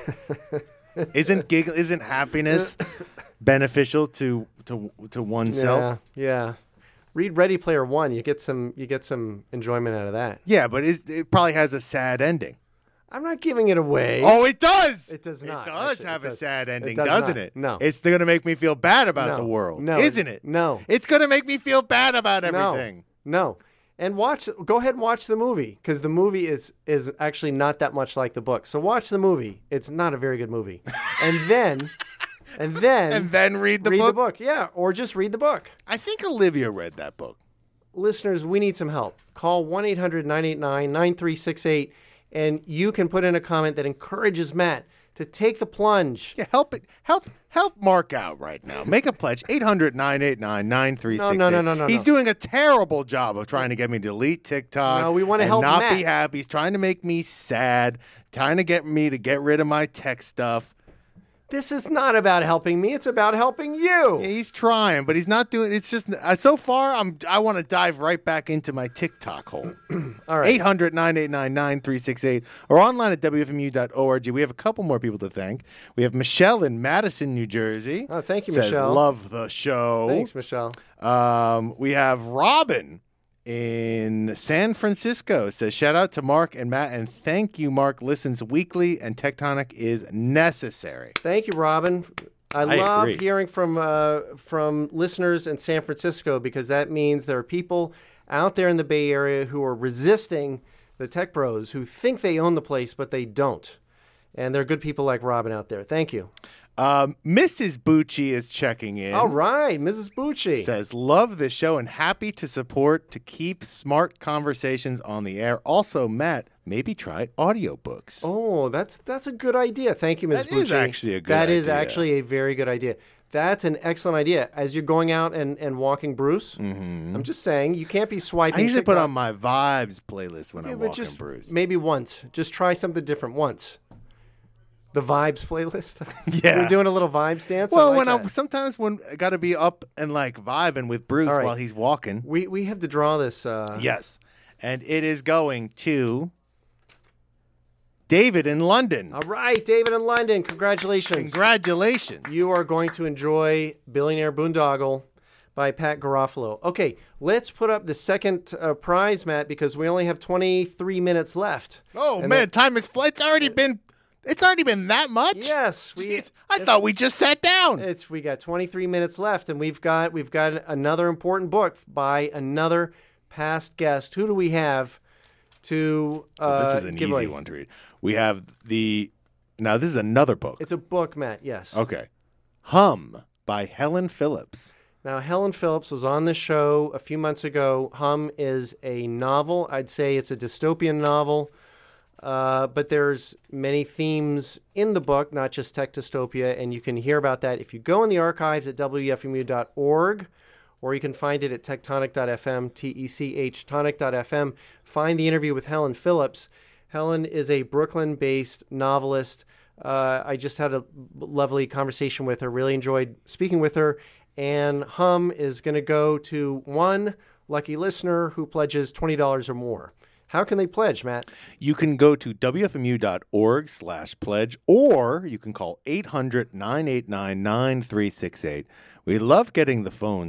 Speaker 2: Isn't happiness beneficial to oneself?
Speaker 1: Yeah. Read Ready Player One. You get some enjoyment out of that.
Speaker 2: Yeah, but it probably has a sad ending.
Speaker 1: I'm not giving it away.
Speaker 2: Oh, it does.
Speaker 1: It does not.
Speaker 2: It does
Speaker 1: Actually,
Speaker 2: have
Speaker 1: it
Speaker 2: a
Speaker 1: does.
Speaker 2: sad ending,
Speaker 1: does
Speaker 2: doesn't
Speaker 1: not.
Speaker 2: it?
Speaker 1: No.
Speaker 2: It's going to make me feel bad about
Speaker 1: No.
Speaker 2: the world,
Speaker 1: No,
Speaker 2: isn't it?
Speaker 1: No.
Speaker 2: It's going to make me feel bad about everything.
Speaker 1: No. And go ahead and watch the movie, because the movie is actually not that much like the book. So watch the movie. It's not a very good movie. And then
Speaker 2: And then read the book.
Speaker 1: Yeah, or just read the book.
Speaker 2: I think Olivia read that book.
Speaker 1: Listeners, we need some help. Call 1-800-989-9368, and you can put in a comment that encourages Matt to take the plunge.
Speaker 2: Yeah, help Mark out right now. Make a pledge. 800-989-9368.
Speaker 1: No.
Speaker 2: He's doing a terrible job of trying to get me to delete TikTok.
Speaker 1: No, we wanna
Speaker 2: and
Speaker 1: help
Speaker 2: not
Speaker 1: Matt.
Speaker 2: be happy. He's trying to make me sad, trying to get me to get rid of my tech stuff.
Speaker 1: This is not about helping me. It's about helping you.
Speaker 2: Yeah, he's trying, but he's not doing. It's just so far. I want to dive right back into my TikTok hole.
Speaker 1: All right.
Speaker 2: 800-989-9368 or online at wfmu.org. We have a couple more people to thank. We have Michelle in Madison, New Jersey.
Speaker 1: Oh, thank you,
Speaker 2: Says,
Speaker 1: Michelle.
Speaker 2: love the show.
Speaker 1: Thanks, Michelle.
Speaker 2: We have Robin in San Francisco. Says, shout out to Mark and Matt, and thank you, Mark. Listens weekly, and Tectonic is necessary.
Speaker 1: Thank you, Robin. I love
Speaker 2: agree.
Speaker 1: hearing from listeners in San Francisco, because that means there are people out there in the Bay Area who are resisting the tech bros, who think they own the place, but they don't. And there are good people like Robin out there. Thank you.
Speaker 2: Mrs. Bucci is checking in.
Speaker 1: All right, Mrs. Bucci.
Speaker 2: Says, love the show and happy to support to keep smart conversations on the air. Also, Matt, maybe try audiobooks.
Speaker 1: Oh, that's a good idea. Thank you, Ms.
Speaker 2: That
Speaker 1: Bucci.
Speaker 2: is actually a good
Speaker 1: That is
Speaker 2: idea.
Speaker 1: actually a very good idea. That's an excellent idea. As you're going out and walking Bruce, I'm just saying, you can't be swiping
Speaker 2: I usually put
Speaker 1: TikTok.
Speaker 2: on my Vibes playlist when
Speaker 1: Yeah,
Speaker 2: I'm
Speaker 1: but
Speaker 2: walking
Speaker 1: just
Speaker 2: Bruce.
Speaker 1: maybe once. Just try something different once. The Vibes playlist.
Speaker 2: Yeah.
Speaker 1: You're doing a little Vibes dance.
Speaker 2: Well,
Speaker 1: I like that.
Speaker 2: sometimes when I got to be up and like vibing with Bruce
Speaker 1: All right.
Speaker 2: while he's walking.
Speaker 1: we have to draw this.
Speaker 2: Yes. And it is going to David in London.
Speaker 1: All right, David in London. Congratulations.
Speaker 2: Congratulations.
Speaker 1: You are going to enjoy Billionaire Boondoggle by Pat Garofalo. Okay, let's put up the second prize, Matt, because we only have 23 minutes left.
Speaker 2: Oh,
Speaker 1: And
Speaker 2: man, time is flight. It's already been that much?
Speaker 1: Yes,
Speaker 2: Jeez, I thought we just sat down.
Speaker 1: we got 23 minutes left, and we've got another important book by another past guest. Who do we have to
Speaker 2: This is an
Speaker 1: give
Speaker 2: easy
Speaker 1: away?
Speaker 2: one to read. We have now this is another book.
Speaker 1: It's a book, Matt. Yes.
Speaker 2: Okay. Hum by Helen Phillips.
Speaker 1: Now, Helen Phillips was on the show a few months ago. Hum is a novel. I'd say it's a dystopian novel, but there's many themes in the book, not just tech dystopia, and you can hear about that if you go in the archives at wfmu.org, or you can find it at tectonic.fm, T-E-C-H, tonic.fm. Find the interview with Helen Phillips. Helen is a Brooklyn-based novelist. I just had a lovely conversation with her, really enjoyed speaking with her. And Hum is going to go to one lucky listener who pledges $20 or more. How can they pledge, Matt?
Speaker 2: You can go to wfmu.org/pledge, or you can call 800-989-9368. We love getting the phones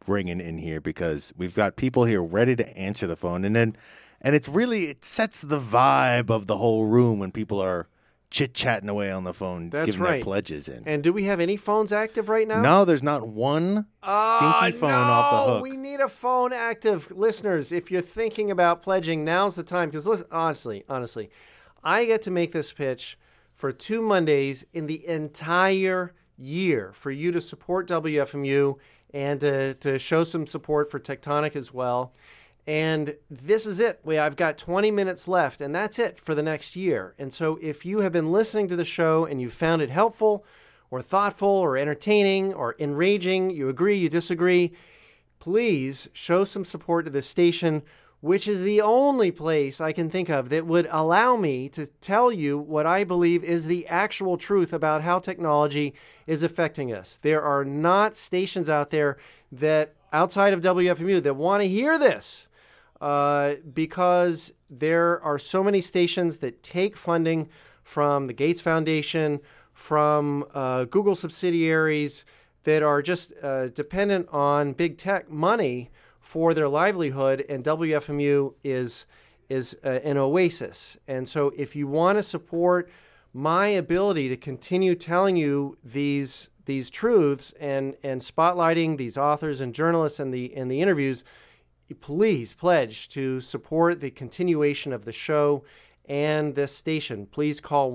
Speaker 2: ringing in here because we've got people here ready to answer the phone, and it sets the vibe of the whole room when people are chit-chatting away on the phone,
Speaker 1: That's
Speaker 2: giving
Speaker 1: right.
Speaker 2: their pledges in.
Speaker 1: And do we have any phones active right now?
Speaker 2: No, there's not one stinky phone off the hook.
Speaker 1: We need a phone active. Listeners, if you're thinking about pledging, now's the time. Because listen, honestly, I get to make this pitch for 2 Mondays in the entire year for you to support WFMU and to show some support for Tectonic as well. And this is it. I've got 20 minutes left, and that's it for the next year. And so if you have been listening to the show and you found it helpful or thoughtful or entertaining or enraging, you agree, you disagree, please show some support to this station, which is the only place I can think of that would allow me to tell you what I believe is the actual truth about how technology is affecting us. There are not stations out there that, outside of WFMU, that want to hear this. Because there are so many stations that take funding from the Gates Foundation, from Google subsidiaries that are just dependent on big tech money for their livelihood, and WFMU is an oasis. And so if you want to support my ability to continue telling you these truths and spotlighting these authors and journalists and the interviews, please pledge to support the continuation of the show and this station. Please call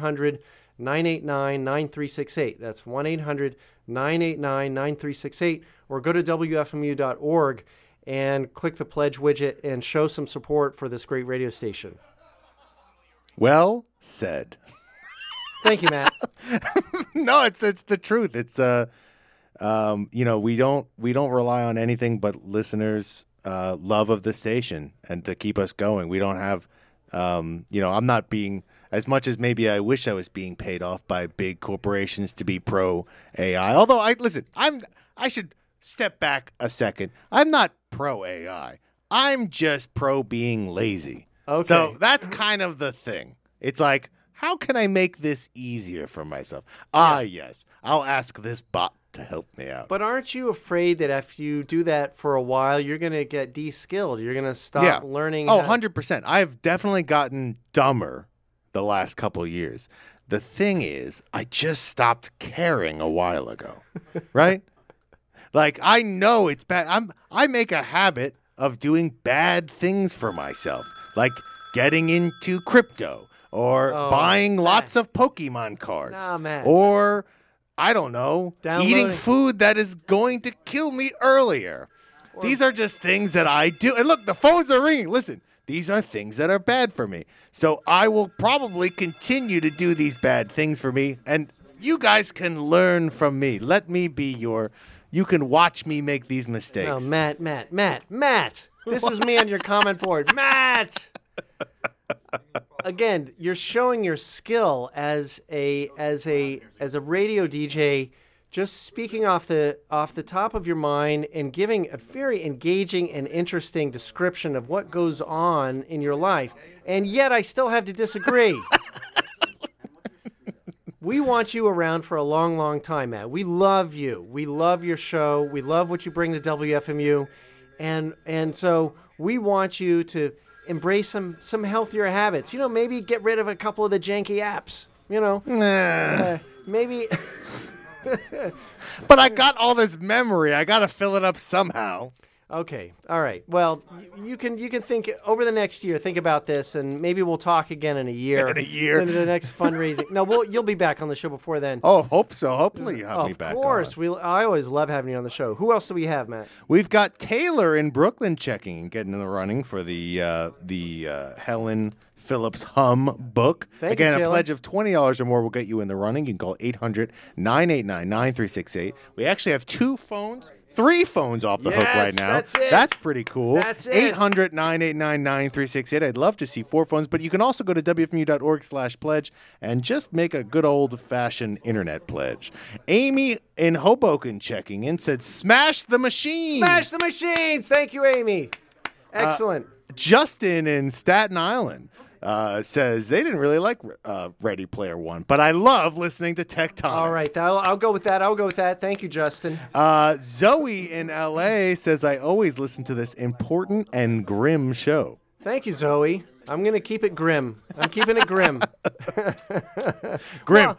Speaker 1: 1-800-989-9368. That's 1-800-989-9368. Or go to WFMU.org and click the pledge widget and show some support for this great radio station.
Speaker 2: Well said.
Speaker 1: Thank you, Matt.
Speaker 2: No, it's the truth. It's we don't rely on anything but listeners' love of the station and to keep us going. We don't have, I'm not being, as much as maybe I wish I was being paid off by big corporations to be pro AI. Although I should step back a second. I'm not pro AI. I'm just pro being lazy.
Speaker 1: Okay.
Speaker 2: So that's kind of the thing. It's like, how can I make this easier for myself? Yes, I'll ask this bot to help me out.
Speaker 1: But aren't you afraid that if you do that for a while, you're going to get de-skilled? You're going to stop learning?
Speaker 2: Oh, 100%. I've definitely gotten dumber the last couple of years. The thing is, I just stopped caring a while ago, right? Like, I know it's bad. I make a habit of doing bad things for myself, like getting into crypto or buying lots of Pokemon cards.
Speaker 1: Nah, man.
Speaker 2: Or, I don't know, eating
Speaker 1: Downloading.
Speaker 2: food that is going to kill me earlier. These are just things that I do. And look, the phones are ringing. Listen, these are things that are bad for me. So I will probably continue to do these bad things for me. And you guys can learn from me. Let me be you can watch me make these mistakes.
Speaker 1: No, Matt. This is me on your comment board. Matt! Again, you're showing your skill as a radio DJ, just speaking off the top of your mind and giving a very engaging and interesting description of what goes on in your life. And yet I still have to disagree. We want you around for a long, long time, Matt. We love you. We love your show. We love what you bring to WFMU. And so we want you to embrace some healthier habits. Maybe get rid of a couple of the janky apps. Maybe.
Speaker 2: But I got all this memory. I got to fill it up somehow.
Speaker 1: Okay. All right. Well, you can think over the next year. Think about this, and maybe we'll talk again in a year.
Speaker 2: In a year.
Speaker 1: In the next fundraising. No, you'll be back on the show before then.
Speaker 2: Oh, hope so. Hopefully you have me back.
Speaker 1: Of course. I always love having you on the show. Who else do we have, Matt?
Speaker 2: We've got Taylor in Brooklyn checking and getting in the running for the Helen Phillips Hum book.
Speaker 1: Thank you,
Speaker 2: Again,
Speaker 1: Taylor.
Speaker 2: a pledge of $20 or more will get you in the running. You can call 800-989-9368. We actually have 3 phones off the hook
Speaker 1: Yes,
Speaker 2: right now.
Speaker 1: that's it.
Speaker 2: That's pretty cool.
Speaker 1: That's it.
Speaker 2: 800-989-9368. I'd love to see 4 phones, but you can also go to WFMU.org/pledge and just make a good old-fashioned internet pledge. Amy in Hoboken checking in said, smash the machine.
Speaker 1: Smash the machines. Thank you, Amy. Excellent.
Speaker 2: Justin in Staten Island says they didn't really like Ready Player One, but I love listening to Tectonic.
Speaker 1: All right, I'll go with that. Thank you, Justin.
Speaker 2: Zoe in L.A. says, I always listen to this important and grim show.
Speaker 1: Thank you, Zoe. I'm going to keep it grim. I'm keeping it grim.
Speaker 2: Grim.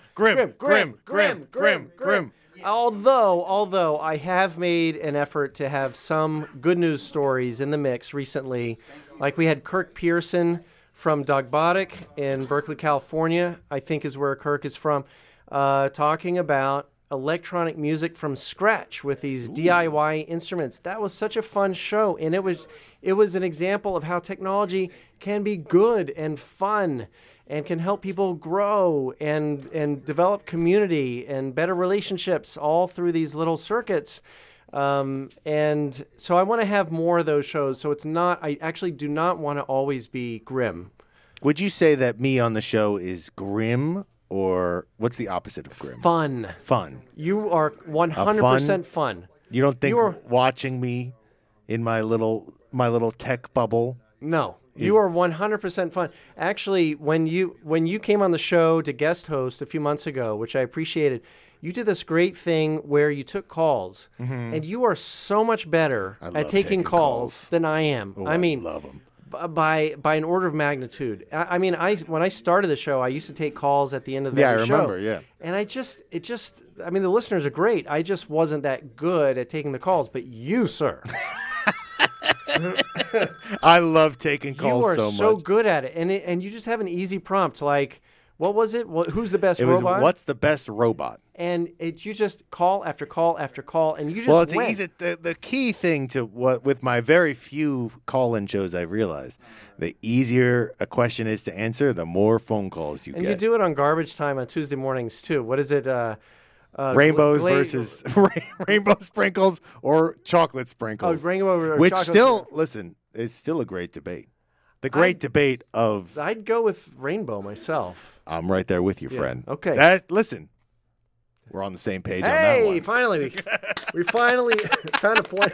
Speaker 1: Although I have made an effort to have some good news stories in the mix recently, like we had Kirk Pearson from Dogbotic in Berkeley, California, I think is where Kirk is from, talking about electronic music from scratch with these DIY instruments. That was such a fun show, and it was an example of how technology can be good and fun and can help people grow and develop community and better relationships all through these little circuits. And so I want to have more of those shows. So I actually do not want to always be grim.
Speaker 2: Would you say that me on the show is grim, or what's the opposite of grim?
Speaker 1: Fun.
Speaker 2: Fun.
Speaker 1: You are 100% fun.
Speaker 2: You don't think watching me in my little tech bubble?
Speaker 1: No. You are 100% fun. Actually, when you came on the show to guest host a few months ago, which I appreciated, you did this great thing where you took calls, and you are so much better at taking calls than I am.
Speaker 2: Oh,
Speaker 1: I mean,
Speaker 2: love them.
Speaker 1: By an order of magnitude. When I started the show, I used to take calls at the end of the show.
Speaker 2: Yeah, I remember, yeah.
Speaker 1: And the listeners are great. I just wasn't that good at taking the calls, but you, sir.
Speaker 2: I love taking calls so much.
Speaker 1: You are so good at it. And you just have an easy prompt like, what was it? Who's the best robot?
Speaker 2: What's the best robot?
Speaker 1: And you just call after call after call, and you just went.
Speaker 2: Easy. The key thing to with my very few call-in shows, I've realized, the easier a question is to answer, the more phone calls you get.
Speaker 1: And you do it on garbage time on Tuesday mornings too. What is it?
Speaker 2: Rainbows versus rainbow sprinkles or chocolate sprinkles.
Speaker 1: Oh, rainbow or
Speaker 2: which
Speaker 1: chocolate
Speaker 2: still, listen, is still a great debate. The great debate of...
Speaker 1: I'd go with rainbow myself.
Speaker 2: I'm right there with you, friend.
Speaker 1: Okay.
Speaker 2: Listen, we're on the same page on that one.
Speaker 1: Hey, finally. We finally found a point.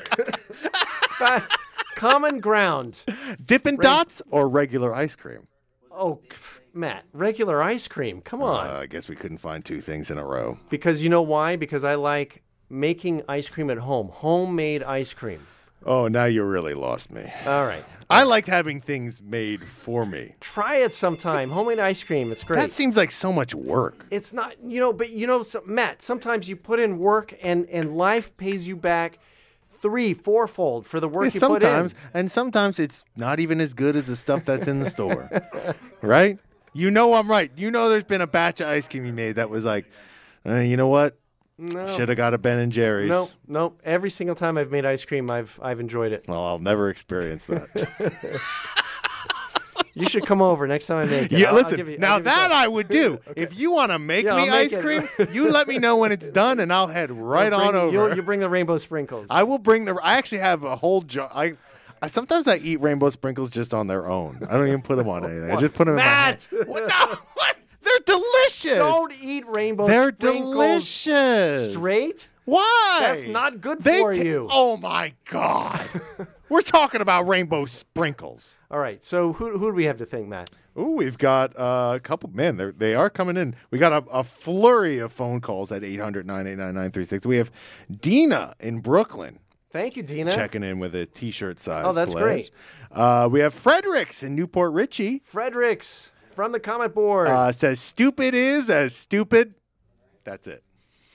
Speaker 1: Common ground.
Speaker 2: Dippin' Dots or regular ice cream?
Speaker 1: Oh, Matt, regular ice cream. Come on.
Speaker 2: I guess we couldn't find two things in a row.
Speaker 1: Because you know why? Because I like making ice cream at home. Homemade ice cream.
Speaker 2: Oh, now you really lost me.
Speaker 1: All right.
Speaker 2: I like having things made for me.
Speaker 1: Try it sometime. Homemade ice cream. It's great.
Speaker 2: That seems like so much work.
Speaker 1: It's not, Matt, sometimes you put in work and life pays you back 3-4-fold for the work you put in.
Speaker 2: And sometimes it's not even as good as the stuff that's in the store. Right? You know I'm right. You know there's been a batch of ice cream you made that was like, you know what?
Speaker 1: No.
Speaker 2: Should have got a Ben and Jerry's.
Speaker 1: Nope. Every single time I've made ice cream, I've enjoyed it.
Speaker 2: Well, I'll never experience that.
Speaker 1: You should come over next time I make it.
Speaker 2: Yeah,
Speaker 1: listen.
Speaker 2: I would do. Okay. If you want to make me ice cream, you let me know when it's done, and I'll head on over.
Speaker 1: You bring the rainbow sprinkles.
Speaker 2: I will bring I actually have a whole jar. Sometimes I eat rainbow sprinkles just on their own. I don't even put them on anything. I just put them
Speaker 1: Matt!
Speaker 2: in my hand. What? They're delicious.
Speaker 1: Don't eat rainbow
Speaker 2: sprinkles.
Speaker 1: They're
Speaker 2: delicious.
Speaker 1: Straight?
Speaker 2: Why?
Speaker 1: That's not good for you.
Speaker 2: Oh, my God. We're talking about rainbow sprinkles.
Speaker 1: All right. So who do we have to thank, Matt?
Speaker 2: Ooh, we've got a couple. Man, they are coming in. We got a flurry of phone calls at 800-989-936. We have Dina in Brooklyn.
Speaker 1: Thank you, Dina.
Speaker 2: Checking in with a T-shirt size.
Speaker 1: Oh, that's
Speaker 2: great. We have Fredericks in Newport Richie.
Speaker 1: Fredericks from the comment board.
Speaker 2: Says, stupid is as stupid. That's it.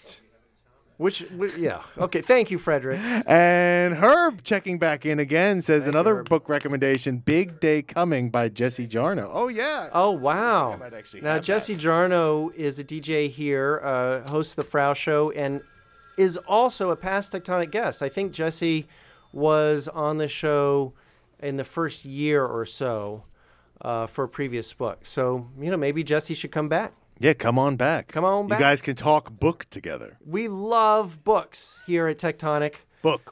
Speaker 1: Yeah. Okay. Thank you, Frederick.
Speaker 2: And Herb checking back in again says another book recommendation, Big Day Coming by Jesse Jarno. Oh, yeah.
Speaker 1: Oh, wow. Now, Jesse Jarno is a DJ here, hosts the Frau Show, and is also a past Tectonic guest. I think Jesse was on the show in the first year or so for a previous book. So, maybe Jesse should come back.
Speaker 2: Yeah, come on back.
Speaker 1: Come on back.
Speaker 2: You guys can talk book together.
Speaker 1: We love books here at Tectonic.
Speaker 2: Book.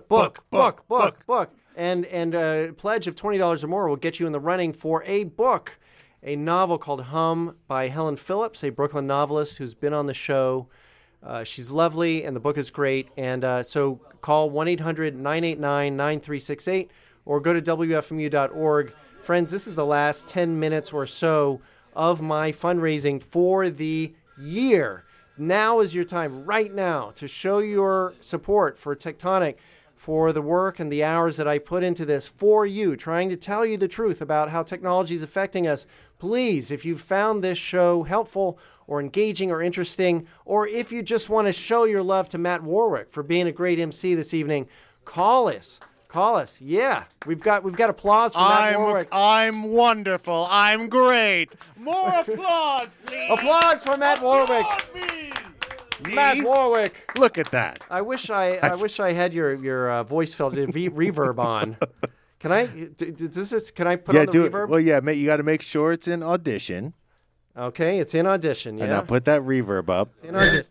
Speaker 1: And a pledge of $20 or more will get you in the running for a book, a novel called Hum by Helen Phillips, a Brooklyn novelist who's been on the show. She's lovely, and the book is great. And so call 1-800-989-9368 or go to WFMU.org Friends, this is the last 10 minutes or so of my fundraising for the year. Now is your time, right now, to show your support for Tectonic, for the work and the hours that I put into this for you, trying to tell you the truth about how technology is affecting us. Please, if you've found this show helpful or engaging or interesting, or if you just want to show your love to Matt Warwick for being a great MC this evening, call us. Call us. Yeah, we've got applause for Matt Warwick.
Speaker 2: I'm wonderful. I'm great. More applause, please.
Speaker 1: Applause for Matt Warwick.
Speaker 2: See?
Speaker 1: Matt Warwick.
Speaker 2: Look at that.
Speaker 1: I wish I had your voice filter reverb on. Can I? Can I put on the reverb?
Speaker 2: Well, yeah, you got to make sure it's in Audition.
Speaker 1: Okay, it's in Audition. Yeah.
Speaker 2: And now put that reverb up.
Speaker 1: In Audition.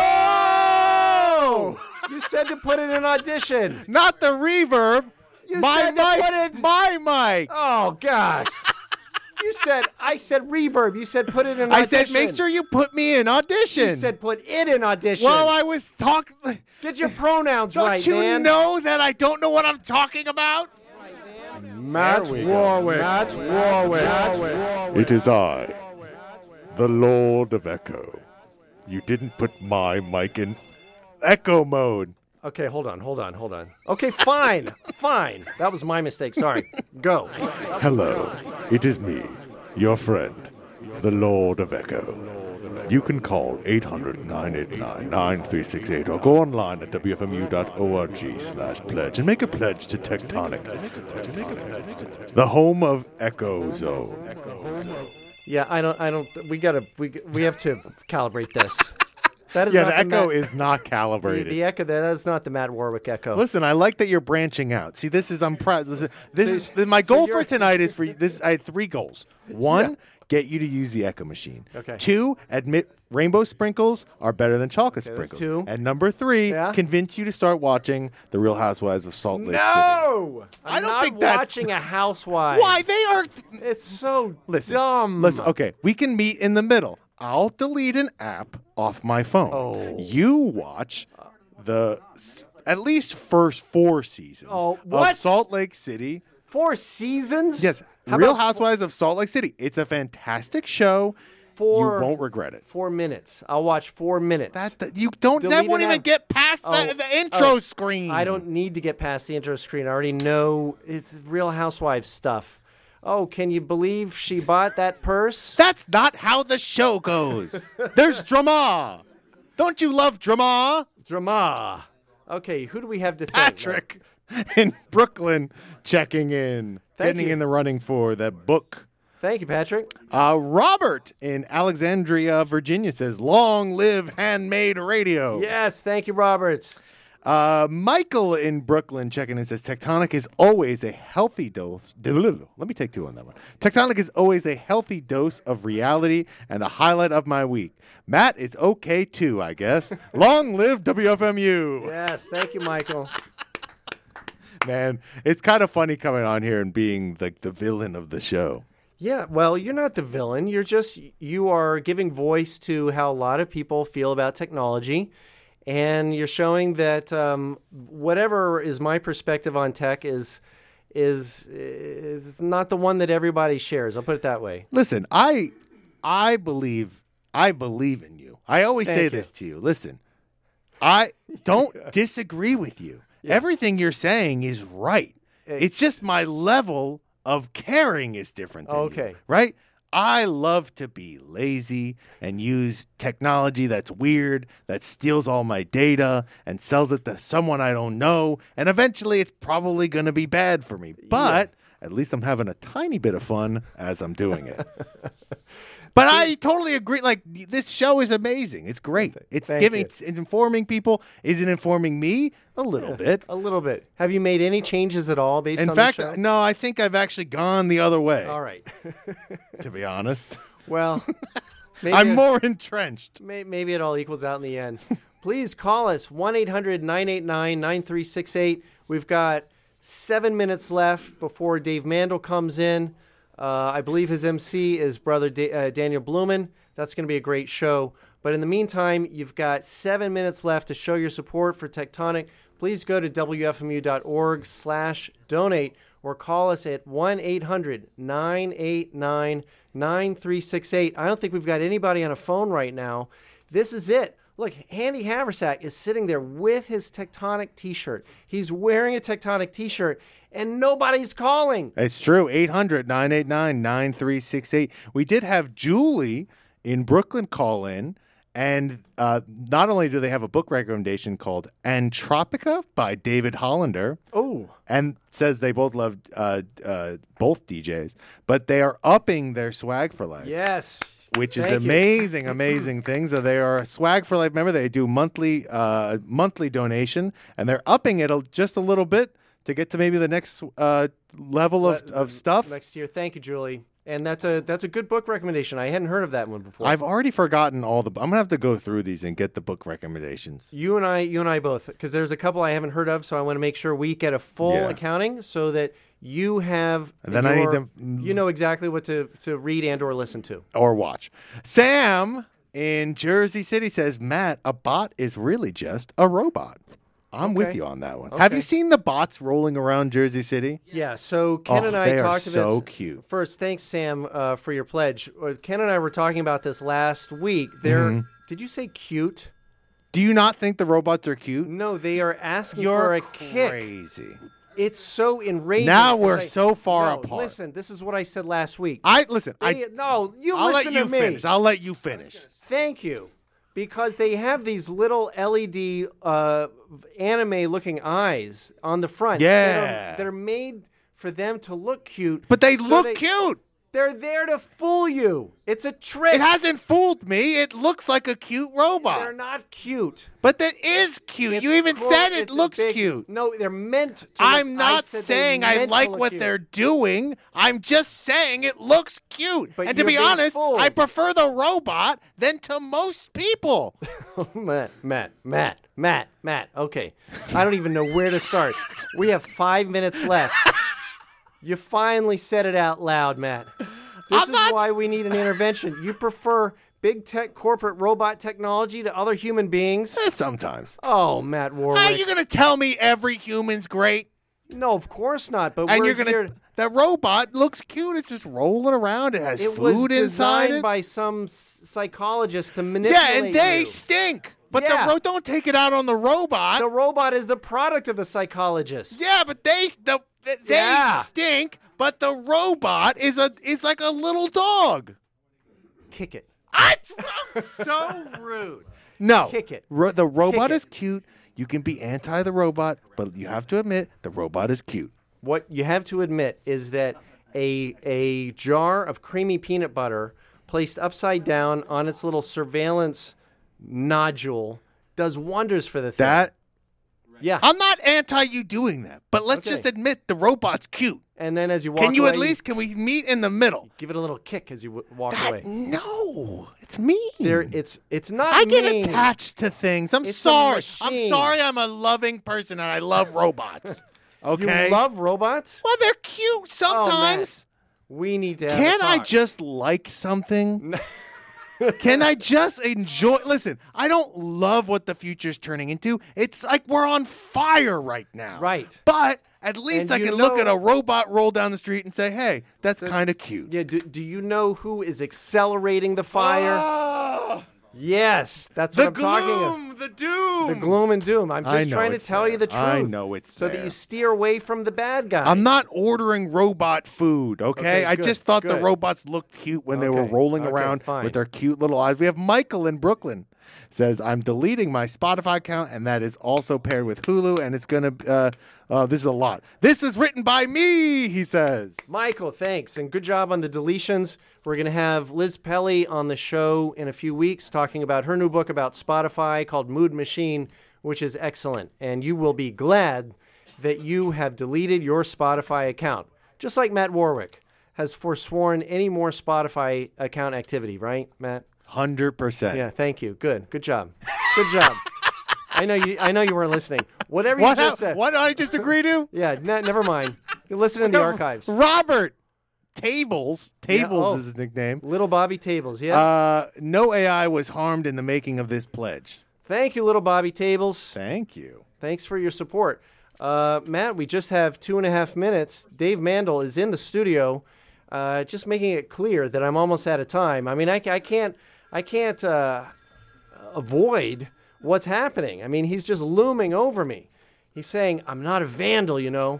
Speaker 2: Whoa!
Speaker 1: You said to put it in Audition.
Speaker 2: Not the reverb.
Speaker 1: You
Speaker 2: my
Speaker 1: said to
Speaker 2: mic.
Speaker 1: put it.
Speaker 2: My mic.
Speaker 1: Oh gosh. I said reverb. You said put it in Audition.
Speaker 2: I said make sure you put me in Audition.
Speaker 1: You said put it in Audition.
Speaker 2: Well, I was talking.
Speaker 1: Get your pronouns right,
Speaker 2: Don't you
Speaker 1: man.
Speaker 2: know that I don't know what I'm talking about?
Speaker 1: Matt Warwick. Matt Warwick.
Speaker 2: It is I, the Lord of Echo. You didn't put my mic in echo mode.
Speaker 1: Okay, hold on. Okay, fine. That was my mistake. Sorry. Go.
Speaker 2: Hello, it is me, your friend, the Lord of Echo. You can call 800-989-9368 or go online at wfmu.org/pledge and make a pledge to Tectonic, the home of Echo Zone.
Speaker 1: Yeah, I don't. We have to calibrate this. That is
Speaker 2: Yeah,
Speaker 1: not
Speaker 2: the echo
Speaker 1: Matt,
Speaker 2: is not calibrated.
Speaker 1: the echo. That is not the Matt Warwick echo.
Speaker 2: Listen, I like that you're branching out. See, I'm proud. My goal for tonight is for this. I had 3 goals. 1, get you to use the echo machine.
Speaker 1: Okay.
Speaker 2: 2, admit rainbow sprinkles are better than chocolate sprinkles.
Speaker 1: 2.
Speaker 2: And number 3,
Speaker 1: Yeah?
Speaker 2: convince you to start watching The Real Housewives of Salt Lake City.
Speaker 1: No,
Speaker 2: I don't
Speaker 1: not
Speaker 2: think that's-
Speaker 1: watching a Housewives.
Speaker 2: Why they are?
Speaker 1: It's so
Speaker 2: Listen,
Speaker 1: dumb.
Speaker 2: Listen. Okay, we can meet in the middle. I'll delete an app off my phone.
Speaker 1: Oh.
Speaker 2: You watch at least first 4 seasons
Speaker 1: what?
Speaker 2: of Salt Lake City.
Speaker 1: 4 seasons?
Speaker 2: Yes,
Speaker 1: How
Speaker 2: Real
Speaker 1: about
Speaker 2: Housewives of Salt Lake City. It's a fantastic show. You won't regret it.
Speaker 1: 4 minutes. I'll watch 4 minutes.
Speaker 2: You don't.
Speaker 1: Delete
Speaker 2: That won't
Speaker 1: an
Speaker 2: even
Speaker 1: app.
Speaker 2: get past the intro screen.
Speaker 1: I don't need to get past the intro screen. I already know it's Real Housewives stuff. Oh, can you believe she bought that purse?
Speaker 2: That's not how the show goes. There's drama. Don't you love drama?
Speaker 1: Drama. Okay, who do we have to thank?
Speaker 2: Patrick in Brooklyn checking in,
Speaker 1: Thank
Speaker 2: getting
Speaker 1: you.
Speaker 2: in the running for the book.
Speaker 1: Thank you, Patrick.
Speaker 2: Robert in Alexandria, Virginia says, "Long live handmade radio."
Speaker 1: Yes, thank you, Robert.
Speaker 2: Michael in Brooklyn checking in says, Tectonic is always a healthy dose. Let me take 2 on that one. Tectonic is always a healthy dose of reality and a highlight of my week. Matt is okay too, I guess. Long live WFMU.
Speaker 1: Yes, thank you, Michael.
Speaker 2: Man, it's kind of funny coming on here and being like the villain of the show.
Speaker 1: Yeah, well, you're not the villain. You are giving voice to how a lot of people feel about technology. And you're showing that whatever is my perspective on tech is not the one that everybody shares. I'll put it that way.
Speaker 2: Listen, I believe in you. I always say this to you. Listen, I don't disagree with you. Yeah. Everything you're saying is right. It's just my level of caring is different than you, right? I love to be lazy and use technology that's weird, that steals all my data and sells it to someone I don't know. And eventually it's probably going to be bad for me. But at least I'm having a tiny bit of fun as I'm doing it. But I totally agree. Like, this show is amazing. It's great. It's it's informing people. Is it informing me? A little bit.
Speaker 1: A little bit. Have you made any changes at all based on
Speaker 2: the show? In
Speaker 1: fact,
Speaker 2: no, I think I've actually gone the other way.
Speaker 1: All right.
Speaker 2: To be honest.
Speaker 1: Well,
Speaker 2: I'm more entrenched.
Speaker 1: Maybe it all equals out in the end. Please call us, 1-800-989-9368. We've got 7 minutes left before Dave Mandel comes in. I believe his MC is brother Daniel Blumen. That's going to be a great show. But in the meantime, you've got 7 minutes left to show your support for Tectonic. Please go to wfmu.org/donate. or call us at 1-800-989-9368. I don't think we've got anybody on a phone right now. This is it. Look, Andy Haversack is sitting there with his Tectonic T-shirt. He's wearing a Tectonic T-shirt, and nobody's calling.
Speaker 2: It's true. 800-989-9368. We did have Julie in Brooklyn call in, and not only do they have a book recommendation called Antropica by David Hollander.
Speaker 1: Oh.
Speaker 2: And says they both love both DJs, but they are upping their swag for life.
Speaker 1: Yes.
Speaker 2: Which is
Speaker 1: Thank you.
Speaker 2: amazing, amazing thing. So they are swag for life. Remember, they do monthly donation, and they're upping it just a little bit to get to maybe the next level of stuff.
Speaker 1: Next year. Thank you, Julie. And that's a good book recommendation. I hadn't heard of that one before.
Speaker 2: I've already forgotten all the. I'm gonna have to go through these and get the book recommendations.
Speaker 1: You and I both, because there's a couple I haven't heard of, so I want to make sure we get a full accounting so that you have.
Speaker 2: And then I need them.
Speaker 1: You know exactly what to read and or listen to
Speaker 2: or watch. Sam in Jersey City says, Matt, a bot is really just a robot. I'm with you on that one. Okay. Have you seen the bots rolling around Jersey City?
Speaker 1: Yeah, so Ken and I talked about
Speaker 2: so cute.
Speaker 1: First, thanks, Sam, for your pledge. Ken and I were talking about this last week. Did you say cute?
Speaker 2: Do you not think the robots are cute?
Speaker 1: No, they are asking for a kick.
Speaker 2: Crazy.
Speaker 1: It's so enraging.
Speaker 2: Now we're so far apart.
Speaker 1: Listen, this is what I said last week.
Speaker 2: I'll
Speaker 1: listen
Speaker 2: let you
Speaker 1: to
Speaker 2: finish. I'll let you finish.
Speaker 1: Thank you. Because they have these little LED anime-looking eyes on the front.
Speaker 2: Yeah.
Speaker 1: That are made for them to look cute.
Speaker 2: But they look cute.
Speaker 1: They're there to fool you. It's a trick.
Speaker 2: It hasn't fooled me. It looks like a cute robot.
Speaker 1: They're not cute.
Speaker 2: But that is cute. You even said it looks cute.
Speaker 1: No, they're meant to.
Speaker 2: I'm not saying I like what they're doing. I'm just saying it looks cute.
Speaker 1: But
Speaker 2: and to be honest, I prefer the robot than to most people.
Speaker 1: Matt. Okay. I don't even know where to start. We have 5 minutes left. You finally said it out loud, Matt. This is why we need an intervention. You prefer big tech corporate robot technology to other human beings?
Speaker 2: Sometimes.
Speaker 1: Oh, Matt Warwick.
Speaker 2: Are you going to tell me every human's great?
Speaker 1: No, of course not. But
Speaker 2: and you're going to. That robot looks cute. It's just rolling around. It has food inside it.
Speaker 1: It was designed by some psychologist to manipulate
Speaker 2: you. Yeah, and they stink. But don't take it out on the robot.
Speaker 1: The robot is the product of the psychologist.
Speaker 2: Yeah, but they stink. But the robot is like a little dog.
Speaker 1: Kick it.
Speaker 2: I'm so rude. No,
Speaker 1: kick it.
Speaker 2: The robot is cute. You can be anti the robot, but you have to admit the robot is cute.
Speaker 1: What you have to admit is that a jar of creamy peanut butter placed upside down on its little surveillance nodule does wonders for the thing. Yeah.
Speaker 2: I'm not anti you doing that, but let's just admit the robot's cute.
Speaker 1: And then as you walk away...
Speaker 2: Can we meet in the middle?
Speaker 1: Give it a little kick as you walk away.
Speaker 2: No, it's mean.
Speaker 1: It's not
Speaker 2: I
Speaker 1: mean.
Speaker 2: get attached to things. I'm sorry. I'm sorry I'm a loving person and I love robots. Okay?
Speaker 1: You love robots?
Speaker 2: Well, they're cute sometimes.
Speaker 1: We need to have
Speaker 2: Can I just like something? Can I just enjoy? Listen, I don't love what the future's turning into. It's like we're on fire right now.
Speaker 1: Right.
Speaker 2: But at least I can look at a robot roll down the street and say, hey, that's kind of cute.
Speaker 1: Yeah. Do you know who is accelerating the fire? Yes. That's what I'm talking about.
Speaker 2: The doom.
Speaker 1: The gloom and doom. I'm just trying to tell you the truth.
Speaker 2: I know it's
Speaker 1: so that you steer away from the bad guy.
Speaker 2: I'm not ordering robot food, okay? I just thought the robots looked cute when they were rolling around with their cute little eyes. We have Michael in Brooklyn. Says, I'm deleting my Spotify account, and that is also paired with Hulu, and it's going to, this is a lot. This is written by me, he says.
Speaker 1: Michael, thanks, and good job on the deletions. We're going to have Liz Pelly on the show in a few weeks talking about her new book about Spotify called Mood Machine, which is excellent, and you will be glad that you have deleted your Spotify account, just like Matt Warwick has forsworn any more Spotify account activity, right, Matt?
Speaker 2: 100%.
Speaker 1: Yeah, thank you. Good job. Good job. I know you weren't listening. Whatever you just said.
Speaker 2: What did I just agree to?
Speaker 1: Yeah, never mind. You listen in the archives.
Speaker 2: Robert Tables is his nickname.
Speaker 1: Little Bobby Tables, yeah.
Speaker 2: No AI was harmed in the making of this pledge.
Speaker 1: Thank you, Little Bobby Tables.
Speaker 2: Thank you.
Speaker 1: Thanks for your support. Matt, we just have 2.5 minutes. Dave Mandel is in the studio, just making it clear that I'm almost out of time. I mean, I can't avoid what's happening. I mean, he's just looming over me. He's saying, I'm not a vandal, you know.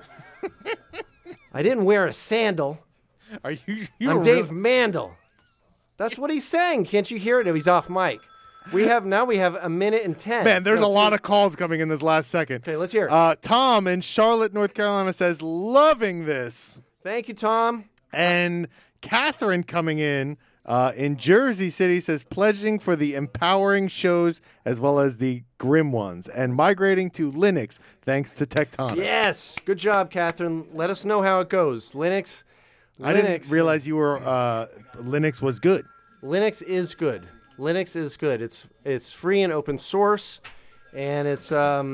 Speaker 1: I didn't wear a sandal.
Speaker 2: Are you
Speaker 1: I'm Dave Mandel. That's what he's saying. Can't you hear it? He's off mic. We have 1:10.
Speaker 2: Man, there's a lot of calls coming in this last second.
Speaker 1: Okay, let's hear it.
Speaker 2: Tom in Charlotte, North Carolina says, loving this.
Speaker 1: Thank you, Tom.
Speaker 2: And Catherine coming in Jersey City says, pledging for the empowering shows as well as the grim ones and migrating to Linux thanks to Tectonic.
Speaker 1: Yes. Good job, Catherine. Let us know how it goes. Linux.
Speaker 2: I didn't realize you were Linux was good.
Speaker 1: Linux is good. Linux is good. It's free and open source, and it's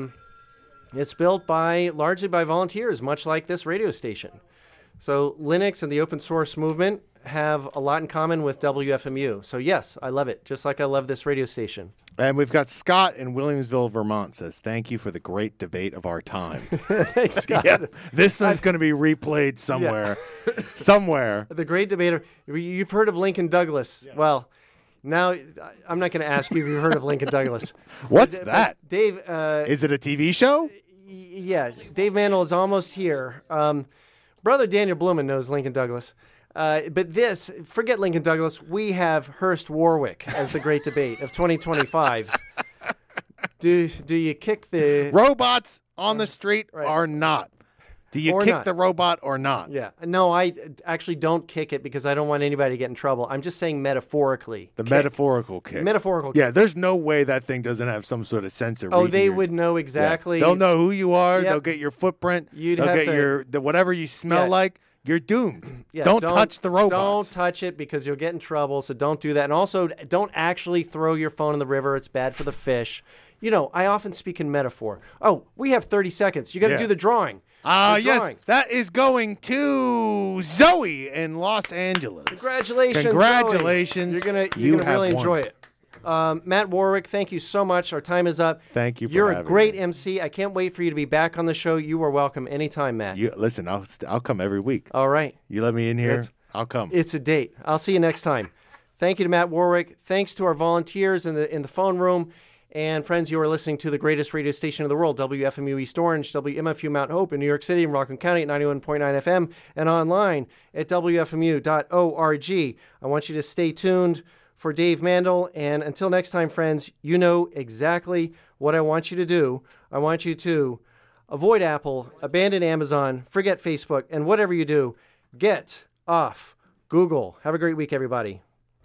Speaker 1: built largely by volunteers, much like this radio station. So Linux and the open source movement have a lot in common with WFMU. So yes, I love it, just like I love this radio station.
Speaker 2: And we've got Scott in Williamsville, Vermont says, thank you for the great debate of our time.
Speaker 1: Thanks, Scott.
Speaker 2: Yeah, this is going to be replayed somewhere. Yeah. Somewhere.
Speaker 1: The great debater. You've heard of Lincoln Douglas. Yeah. Well, now I'm not going to ask you if you've heard of Lincoln Douglas.
Speaker 2: What's that?
Speaker 1: Dave.
Speaker 2: Is it a TV show?
Speaker 1: Yeah. Dave Mandel is almost here. Brother Daniel Blumen knows Lincoln Douglas. But forget Lincoln Douglas. We have Hearst Warwick as the great debate of 2025. Do you kick the
Speaker 2: robots on the street or not? Do you kick the robot or not?
Speaker 1: Yeah. No, I actually don't kick it because I don't want anybody to get in trouble. I'm just saying metaphorically.
Speaker 2: Metaphorical kick.
Speaker 1: Metaphorical kick.
Speaker 2: Yeah, there's no way that thing doesn't have some sort of sensor.
Speaker 1: Oh, they would know exactly.
Speaker 2: Yeah. They'll know who you are. Yep. They'll get your footprint. They'll get whatever you smell like. You're doomed. Yeah, don't touch the robots.
Speaker 1: Don't touch it because you'll get in trouble, so don't do that. And also, don't actually throw your phone in the river. It's bad for the fish. You know, I often speak in metaphor. Oh, we have 30 seconds. You got to do the drawing.
Speaker 2: Yes, that is going to Zoe in Los Angeles.
Speaker 1: Congratulations,
Speaker 2: Congratulations.
Speaker 1: Zoe. You're gonna really enjoy it. Matt Warwick, thank you so much. Our time is up.
Speaker 2: Thank you for
Speaker 1: You're
Speaker 2: having
Speaker 1: a great
Speaker 2: me.
Speaker 1: MC. I can't wait for you to be back on the show. You are welcome anytime, Matt.
Speaker 2: Listen, I'll come every week.
Speaker 1: All right.
Speaker 2: You let me in here, I'll come.
Speaker 1: It's a date. I'll see you next time. Thank you to Matt Warwick. Thanks to our volunteers in the phone room. And friends, you are listening to the greatest radio station in the world, WFMU East Orange, WMFU Mount Hope in New York City and Rockland County at 91.9 FM and online at WFMU.org. I want you to stay tuned for Dave Mandel. And until next time, friends, you know exactly what I want you to do. I want you to avoid Apple, abandon Amazon, forget Facebook, and whatever you do, get off Google. Have a great week, everybody.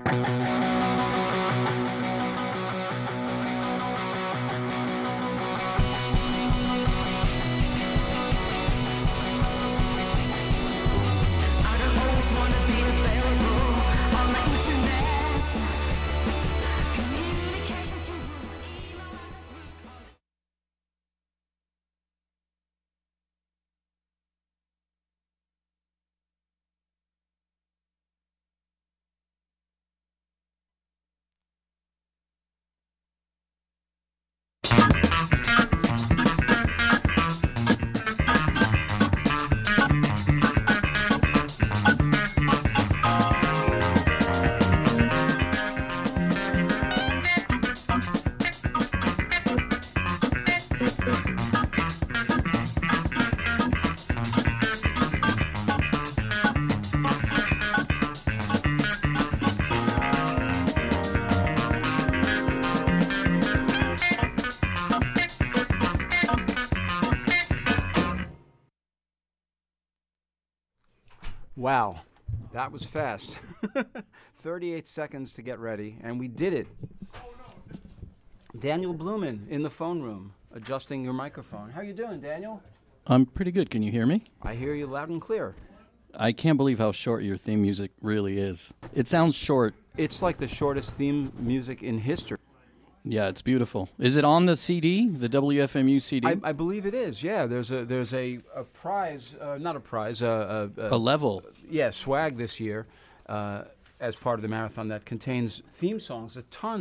Speaker 4: Wow, that was fast. 38 seconds to get ready, and we did it. Daniel Blumen in the phone room, adjusting your microphone. How you doing, Daniel?
Speaker 5: I'm pretty good. Can you hear me?
Speaker 4: I hear you loud and clear.
Speaker 5: I can't believe how short your theme music really is. It sounds short.
Speaker 4: It's like the shortest theme music in history.
Speaker 5: Yeah, it's beautiful. Is it on the CD, the WFMU CD?
Speaker 4: I believe it is. Yeah, there's a prize, not a prize, a
Speaker 5: level.
Speaker 4: Yeah, swag this year as part of the marathon that contains theme songs, a ton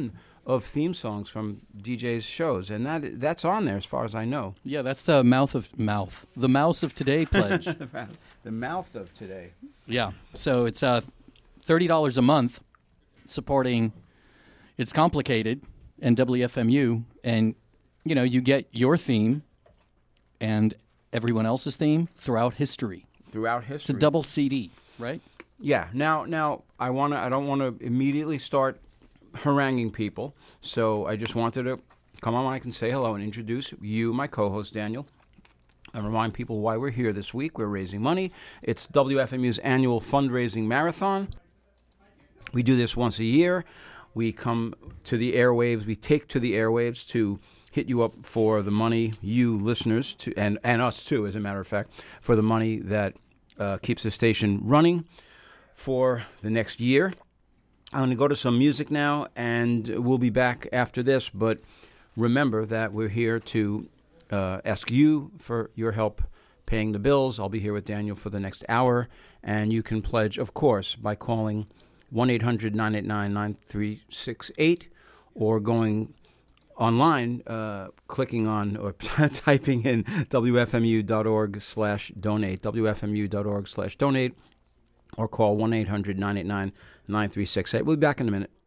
Speaker 4: of theme songs from DJ's shows, and that's on there as far as I know.
Speaker 5: Yeah, that's the the Mouse of Today pledge.
Speaker 4: The mouth of today.
Speaker 5: Yeah, so it's $30 a month supporting. It's complicated and WFMU, and you get your theme and everyone else's theme throughout history.
Speaker 4: Throughout
Speaker 5: It's a
Speaker 4: history.
Speaker 5: double CD, right?
Speaker 4: Yeah. Now I don't want to immediately start haranguing people, so I just wanted to come on mic and say hello and introduce you, my co-host Daniel, and remind people why we're here this week. We're raising money. It's WFMU's annual fundraising marathon. We do this once a year. We come to the airwaves. We take to the airwaves to hit you up for the money, you listeners, and us too, as a matter of fact, for the money that keeps the station running for the next year. I'm going to go to some music now, and we'll be back after this. But remember that we're here to ask you for your help paying the bills. I'll be here with Daniel for the next hour, and you can pledge, of course, by calling 1-800-989-9368 or going online, clicking on or typing in wfmu.org/donate, wfmu.org/donate, or call 1-800-989-9368. We'll be back in a minute.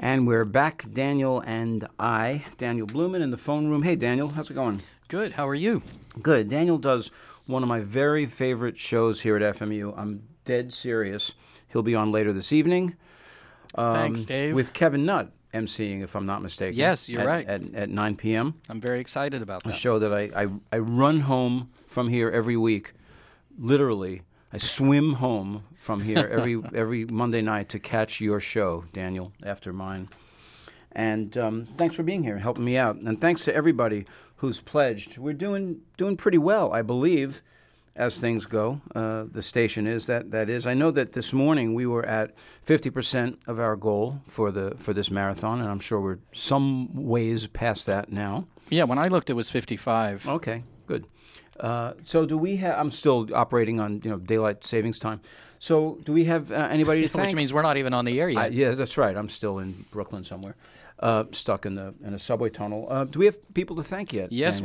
Speaker 4: And we're back, Daniel and I. Daniel Blumen in the phone room. Hey, Daniel, how's it going?
Speaker 5: Good. How are you?
Speaker 4: Good. Daniel does one of my very favorite shows here at FMU. I'm dead serious. He'll be on later this evening.
Speaker 5: Thanks, Dave.
Speaker 4: With Kevin Nutt emceeing, if I'm not mistaken.
Speaker 5: Yes, you're right.
Speaker 4: At 9 p.m.
Speaker 5: I'm very excited about
Speaker 4: A
Speaker 5: that.
Speaker 4: show that I run home from here every week. Literally, I swim home from here every Monday night to catch your show, Daniel, after mine. And thanks for being here and helping me out. And thanks to everybody who's pledged. We're doing pretty well, I believe, as things go. The station is that is. I know that this morning we were at 50% of our goal for this marathon, and I'm sure we're some ways past that now.
Speaker 5: Yeah, when I looked, it was 55.
Speaker 4: Okay, good. So do we have? I'm still operating on daylight savings time. So do we have anybody to thank?
Speaker 5: Which means we're not even on the air yet.
Speaker 4: Yeah, that's right. I'm still in Brooklyn somewhere, stuck in a subway tunnel. Do we have people to thank yet?
Speaker 5: Yes,
Speaker 4: Daniel?